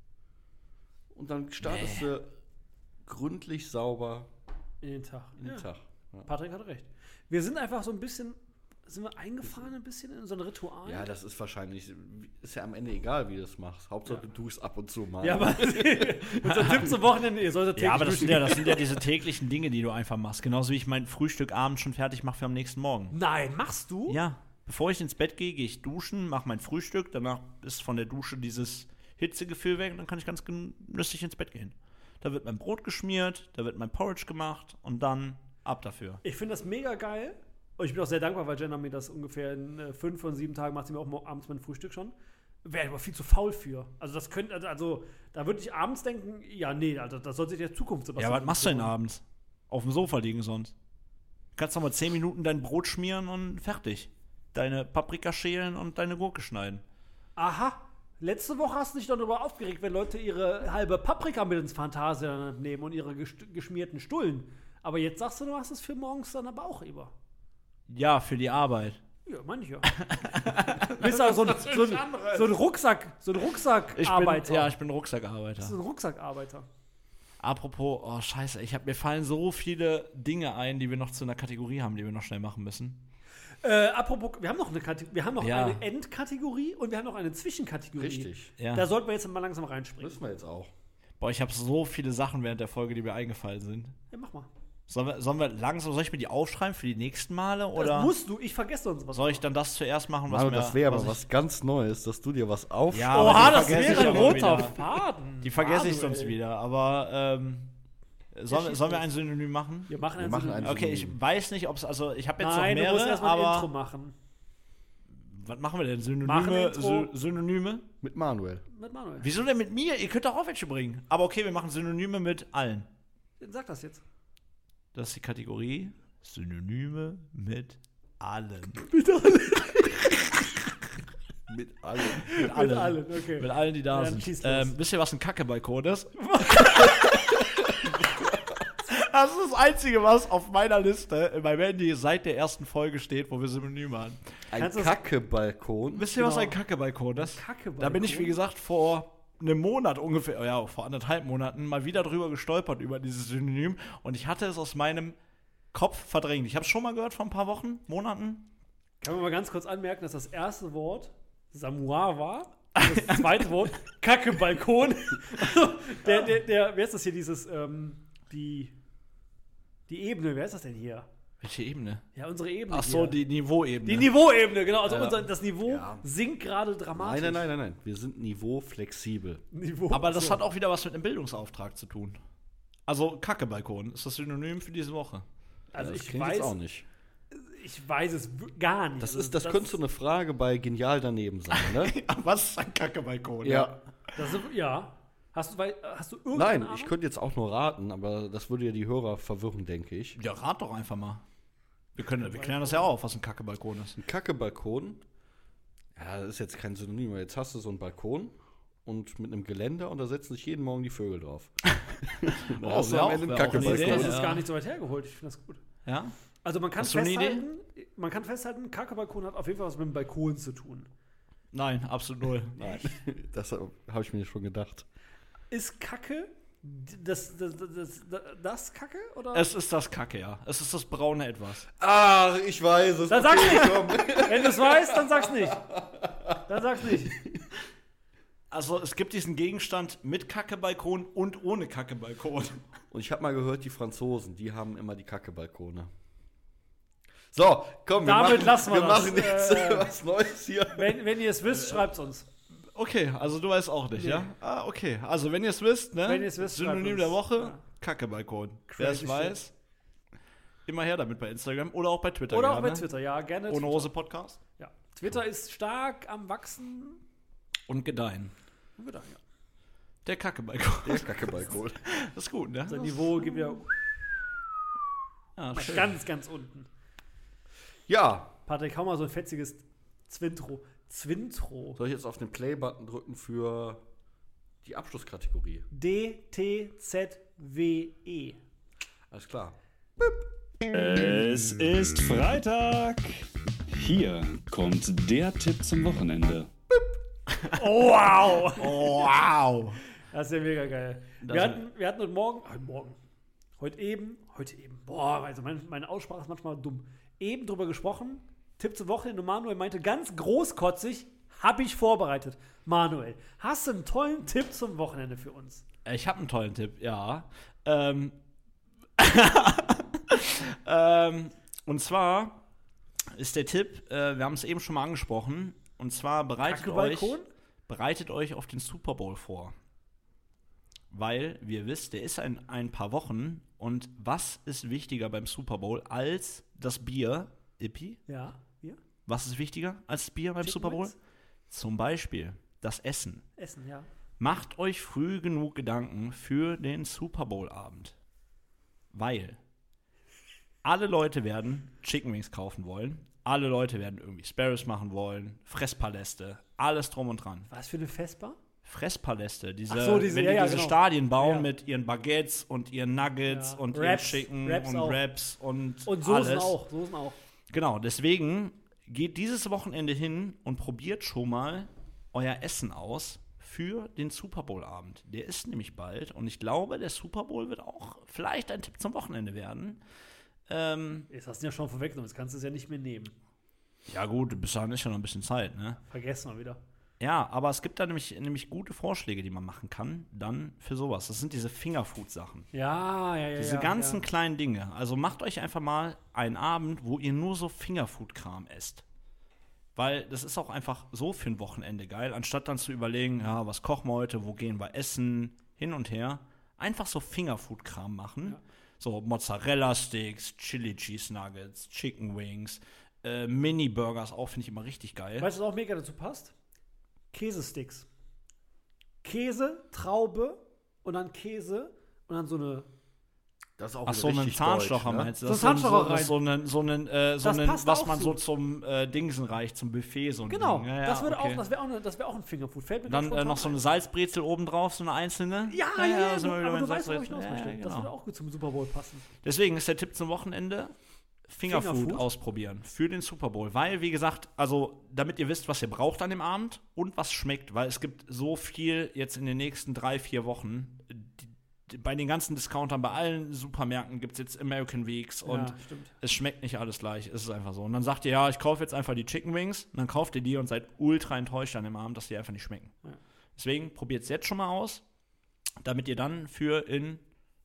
Und dann startest Nee. du gründlich sauber In den Tag. in den Ja. Tag. Ja. Patrick hat recht. Wir sind einfach so ein bisschen, sind wir eingefahren ein bisschen in so ein Ritual? Ja, das ist wahrscheinlich, ist ja am Ende egal, wie du es machst. Hauptsache, Ja. du tust ab und zu mal. Ja, aber unser Tipp zum Wochenende, ihr solltet täglich Ja, aber das sind duschen. ja, das sind ja diese täglichen Dinge, die du einfach machst. Genauso wie ich mein Frühstück abends schon fertig mache für am nächsten Morgen. Nein, machst du? Ja, bevor ich ins Bett gehe, gehe ich duschen, mache mein Frühstück. Danach ist von der Dusche dieses Hitzegefühl weg und dann kann ich ganz genüsslich ins Bett gehen. Da wird mein Brot geschmiert, da wird mein Porridge gemacht und dann ab dafür. Ich finde das mega geil. Und ich bin auch sehr dankbar, weil Jenna mir das ungefähr in äh, fünf von sieben Tagen macht sie mir auch mo- abends mein Frühstück schon. Wäre ich aber viel zu faul für. Also das könnte, also, also da würde ich abends denken, ja, nee, also das sollte sich der Zukunft Ja, was machst du denn abends? Auf dem Sofa liegen sonst. Du kannst noch mal zehn Minuten dein Brot schmieren und fertig. Deine Paprika schälen und deine Gurke schneiden. Aha. Letzte Woche hast du dich doch darüber aufgeregt, wenn Leute ihre halbe Paprika mit ins Phantasialand nehmen und ihre gest- geschmierten Stullen. Aber jetzt sagst du, du machst es für morgens dann aber auch über. Ja, für die Arbeit. Ja, meine ich ja. Bist du so ein, so, ein, so ein Rucksack, so ein Rucksackarbeiter. Ich bin, ja, ich bin Rucksackarbeiter. Das ist ein Rucksackarbeiter. Apropos, oh scheiße, ich hab, mir fallen so viele Dinge ein, die wir noch zu einer Kategorie haben, die wir noch schnell machen müssen. Äh, apropos, wir haben noch eine Kategorie, wir haben noch Ja. eine Endkategorie und wir haben noch eine Zwischenkategorie. Richtig. Ja. Da sollten wir jetzt mal langsam reinspringen. Müssen wir jetzt auch. Boah, ich habe so viele Sachen während der Folge, die mir eingefallen sind. Ja, mach mal. Sollen wir, sollen wir langsam, soll ich mir die aufschreiben für die nächsten Male? Das Oder musst du, ich vergesse sonst was. soll ich dann das zuerst machen, was Manu, mir, das wäre aber ich- was ganz Neues, dass du dir was auf. Ja, aber Oha, die das vergesse wäre ich ein aber roter wieder. Faden. Die vergesse ich Manuel. sonst wieder, aber ähm, sollen, wir- schießt sollen wir los. ein Synonym machen? Wir machen Wir ein machen Synonym. ein- Okay, ich Synonym. weiß nicht, ob es, also ich habe jetzt Nein, noch du musst mehrere, erstmal ein Intro aber machen. was machen wir denn? Machen Synonyme? Intro. Sy Synonyme? Mit Manuel. Mit Manuel. Wieso denn mit mir? Ihr könnt doch auch welche bringen. Aber okay, wir machen Synonyme mit allen. Sag das jetzt. Das ist die Kategorie Synonyme mit allen. Mit allem. Mit allen. Mit allen, okay. Mit allen, die da Ja, dann sind. schieß los. Ähm, wisst ihr, was ein Kackebalkon ist? Das ist das Einzige, was auf meiner Liste in meinem Handy seit der ersten Folge steht, wo wir Synonyme haben. Ein Kannst du- Kacke-Balkon. Wisst ihr, was Genau. ein Kackebalkon ist? Kackebalkon? Da bin ich, wie gesagt, vor einem Monat ungefähr, ja, vor anderthalb Monaten mal wieder drüber gestolpert über dieses Synonym und ich hatte es aus meinem Kopf verdrängt. Ich habe es schon mal gehört vor ein paar Wochen, Monaten. Kann man mal ganz kurz anmerken, dass das erste Wort Samoa war. und Das zweite Wort Kackebalkon. Also, der, der, der, wer ist das hier, dieses, ähm, die, die Ebene, wer ist das denn hier? Welche Ebene? Ja, unsere Ebene. Ach so, hier. die Niveauebene. Die Niveauebene, genau. Also Ja. unser, das Niveau Ja. sinkt gerade dramatisch. Nein, nein, nein, nein, nein. Wir sind niveauflexibel. Niveau. Aber das so. hat auch wieder was mit einem Bildungsauftrag zu tun. Also Kackebalkon ist das Synonym für diese Woche. Also das ich klingt weiß, jetzt auch nicht. ich weiß es w- gar nicht. Das, ist, das, könnte so eine Frage bei Genial daneben sein, ne? Was ist ein Kackebalkon? ja. Das ist, ja. Hast du, weil, hast du irgendeine Nein, Ahnung? ich könnte jetzt auch nur raten, aber das würde ja die Hörer verwirren, denke ich. Ja, rat doch einfach mal. Wir, können, wir klären das ja auf, was ein Kacke-Balkon ist. Ein Kacke-Balkon, ja, das ist jetzt kein Synonym, aber jetzt hast du so einen Balkon und mit einem Geländer und da setzen sich jeden Morgen die Vögel drauf. Oh, Da hast du wär am auch- Ende einen wär auch eine Kacke-Balkon. Idee, Das ist ja. gar nicht so weit hergeholt. Ich finde das gut. Ja? Also man kann Hast du eine festhalten, man kann festhalten, Kacke-Balkon hat auf jeden Fall was mit dem Balkon zu tun. Nein, absolut null. Nein, das habe ich mir schon gedacht. Ist Kacke das, das, das, das, das Kacke? Oder? Es ist das Kacke, ja. Es ist das braune Etwas. Ach, ich weiß es. Dann sag's nicht. komm. Wenn du es weißt, dann sag's nicht. Dann sag's nicht. Also es gibt diesen Gegenstand mit Kacke-Balkon und ohne Kacke-Balkon. Und ich habe mal gehört, die Franzosen, die haben immer die Kacke-Balkone. So, komm, wir Damit machen, lassen wir wir das. machen jetzt Äh, was Neues hier. Wenn, wenn ihr es wisst, schreibt's uns. Okay, also du weißt auch nicht, Nee. ja? Ah, okay. Also wenn ihr es wisst, ne? Wenn ihr es wisst, schreibt Synonym uns. der Woche, Ja. Kacke-Balkon. Wer es Crazy weiß, immer her damit bei Instagram oder auch bei Twitter. Oder auch gerne. bei Twitter, ja, gerne. Ohne Twitter. Hose Podcast. Ja. Twitter ist stark am Wachsen. Und gedeihen. Ja. Der Kacke-Balkon. Der Kacke-Balkon. Das ist gut, ne? Sein Niveau geht wieder Ja, schön. ganz, ganz unten. Ja, Patrick, hau mal so ein fetziges Zwintro. Zwintro. soll ich jetzt auf den Play-Button drücken für die Abschlusskategorie? D T Z W E. Alles klar. Es ist Freitag. Hier kommt der Tipp zum Wochenende. Oh, wow! Wow. Das ist ja mega geil. Das- Wir hatten, wir hatten heute Morgen, heute Morgen, heute eben, heute eben, boah, also meine, meine Aussprache ist manchmal dumm. Eben drüber gesprochen, Tipp zur Wochenende. Manuel meinte ganz großkotzig, habe ich vorbereitet. Manuel, hast du einen tollen Tipp zum Wochenende für uns? Ich habe einen tollen Tipp, ja. Ähm, ähm, und zwar ist der Tipp, äh, wir haben es eben schon mal angesprochen, und zwar bereitet euch, Kacke-Balkon? bereitet euch auf den Super Bowl vor. Weil, wie ihr wisst, der ist in ein paar Wochen, und was ist wichtiger beim Super Bowl als das Bier? Ippi? Ja, hier? Was ist wichtiger als das Bier beim Chicken Super Bowl? Wings? Zum Beispiel das Essen. Essen, ja. Macht euch früh genug Gedanken für den Super Bowl-Abend. Weil alle Leute werden Chicken Wings kaufen wollen. Alle Leute werden irgendwie Sparrows machen wollen. Fresspaläste. Alles drum und dran. Was für eine Vespa? Fresspaläste. Diese, Ach so, diese- wenn ja, die ja, diese genau. Stadien bauen Ja. mit ihren Baguettes und ihren Nuggets Ja. und Wraps. ihren Chicken Wraps und auch. Wraps und, Und Soßen alles. auch, Soßen auch. Genau, deswegen geht dieses Wochenende hin und probiert schon mal euer Essen aus für den Super Bowl-Abend. Der ist nämlich bald, und ich glaube, der Super Bowl wird auch vielleicht ein Tipp zum Wochenende werden. Ähm, Jetzt hast du ihn ja schon vorweggenommen, jetzt kannst du es ja nicht mehr nehmen. ja gut, bis dahin ist ja noch ein bisschen Zeit, ne? Vergessen wir wieder. Ja, aber es gibt da nämlich, nämlich gute Vorschläge, die man machen kann, dann für sowas. Das sind diese Fingerfood-Sachen. Ja, ja, ja. Diese ja, ganzen ja. kleinen Dinge. Also macht euch einfach mal einen Abend, wo ihr nur so Fingerfood-Kram esst. Weil das ist auch einfach so für ein Wochenende geil, anstatt dann zu überlegen, ja, was kochen wir heute, wo gehen wir essen, hin und her. Einfach so Fingerfood-Kram machen. Ja. So Mozzarella-Sticks, Chili Cheese Nuggets, Chicken Wings, äh, Mini-Burgers auch, finde ich immer richtig geil. Weißt du, was auch mega dazu passt? Käsesticks. Käse, Traube und dann Käse und dann so eine. Das ist auch Ach so, einen richtig Zahnstocher deutsch, ne? meinst du? So Das einen ist Zahnstocher so, rein. so einen, so einen, äh, so Das einen passt was auch man zu. so zum äh, Dingsen reicht, zum Buffet, so ein Genau, Ding. Ja, ja, das, würde okay. auch, das wäre auch, eine- das wär auch ein Fingerfood. Fällt mir Dann grad äh, noch spontan so eine ein. Salzbrezel obendrauf, so eine einzelne. Ja, ja, ja, sind wir wieder aber bei du weißt, wo ich Salzbrezel. hinaus möchte. Ja, ja, Das würde genau. auch gut zum Super Bowl passen. Deswegen ist der Tipp zum Wochenende: Fingerfood, Fingerfood? ausprobieren für den Super Bowl. Weil, wie gesagt, also damit ihr wisst, was ihr braucht an dem Abend und was schmeckt, weil es gibt so viel jetzt in den nächsten drei, vier Wochen. Die, die, bei den ganzen Discountern, bei allen Supermärkten gibt es jetzt American Weeks und ja, stimmt. es schmeckt nicht alles gleich. Es ist einfach so. Und dann sagt ihr, ja, ich kaufe jetzt einfach die Chicken Wings. Und dann kauft ihr die und seid ultra enttäuscht an dem Abend, dass die einfach nicht schmecken. Ja. Deswegen probiert es jetzt schon mal aus, damit ihr dann für in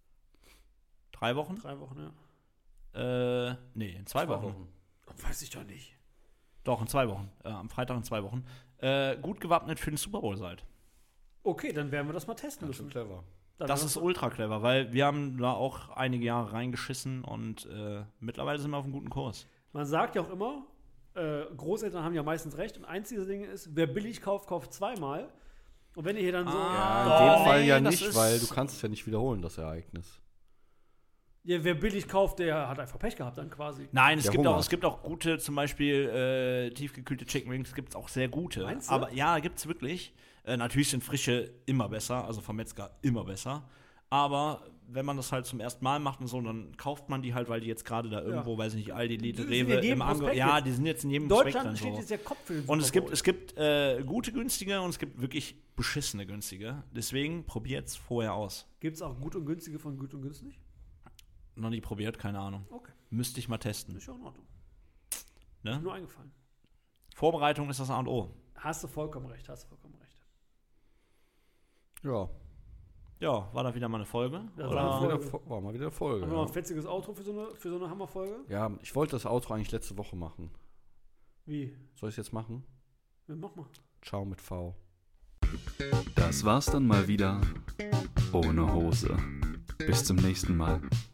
drei Wochen? Drei Wochen, ja. Äh, nee, in zwei, Wochen. Weiß ich doch nicht. Doch, in zwei Wochen. Äh, am Freitag in zwei Wochen. Äh, gut gewappnet für den Super Bowl seid. Okay, dann werden wir das mal testen Das ist schon müssen. clever. Dann Das werden ist wir- ultra clever, weil wir haben da auch einige Jahre reingeschissen und äh, mittlerweile sind wir auf einem guten Kurs. Man sagt ja auch immer, äh, Großeltern haben ja meistens recht. Und eins dieser Dinge ist, wer billig kauft, kauft zweimal. Und wenn ihr hier dann so. Ah, Ja, in Oh, dem Fall nee, ja das nicht, ist- weil du kannst es ja nicht wiederholen, das Ereignis. Ja, wer billig kauft, der hat einfach Pech gehabt dann quasi. Nein, es Der gibt, Hunger. auch, es gibt auch gute, zum Beispiel äh, tiefgekühlte Chicken Wings, gibt es auch sehr gute. Meinst du? Aber ja, gibt es wirklich. Äh, natürlich sind frische immer besser, also vom Metzger immer besser. Aber wenn man das halt zum ersten Mal macht und so, dann kauft man die halt, weil die jetzt gerade da irgendwo, weiß ich nicht, Aldi, Lidl, Die sind Rewe in jedem im Angebot. Prospekt Ja, jetzt. die sind jetzt in jedem In Prospekt Deutschland drin, steht so. jetzt der Kopf für den Und es Super gibt, Bowl. es gibt äh, gute günstige und es gibt wirklich beschissene günstige. Deswegen probiert's vorher aus. Gibt's auch gut und günstige von gut und günstig? Noch nie probiert, keine Ahnung. Okay, Müsste ich mal testen. ist ja in Ordnung. Ne? Nur eingefallen. Vorbereitung ist das A und O. Hast du vollkommen recht, hast du vollkommen recht. Ja, Ja, war da wieder mal eine Folge? Ja, Oder? war war, eine wieder, war mal wieder eine Folge. Haben wir mal ein Ja. fetziges Outro für so eine, für so eine Hammerfolge? ja, ich wollte das Outro eigentlich letzte Woche machen. Wie? Soll ich es jetzt machen? Ja, mach mal. Ciao mit V. Das war's dann mal wieder ohne Hose. Bis zum nächsten Mal.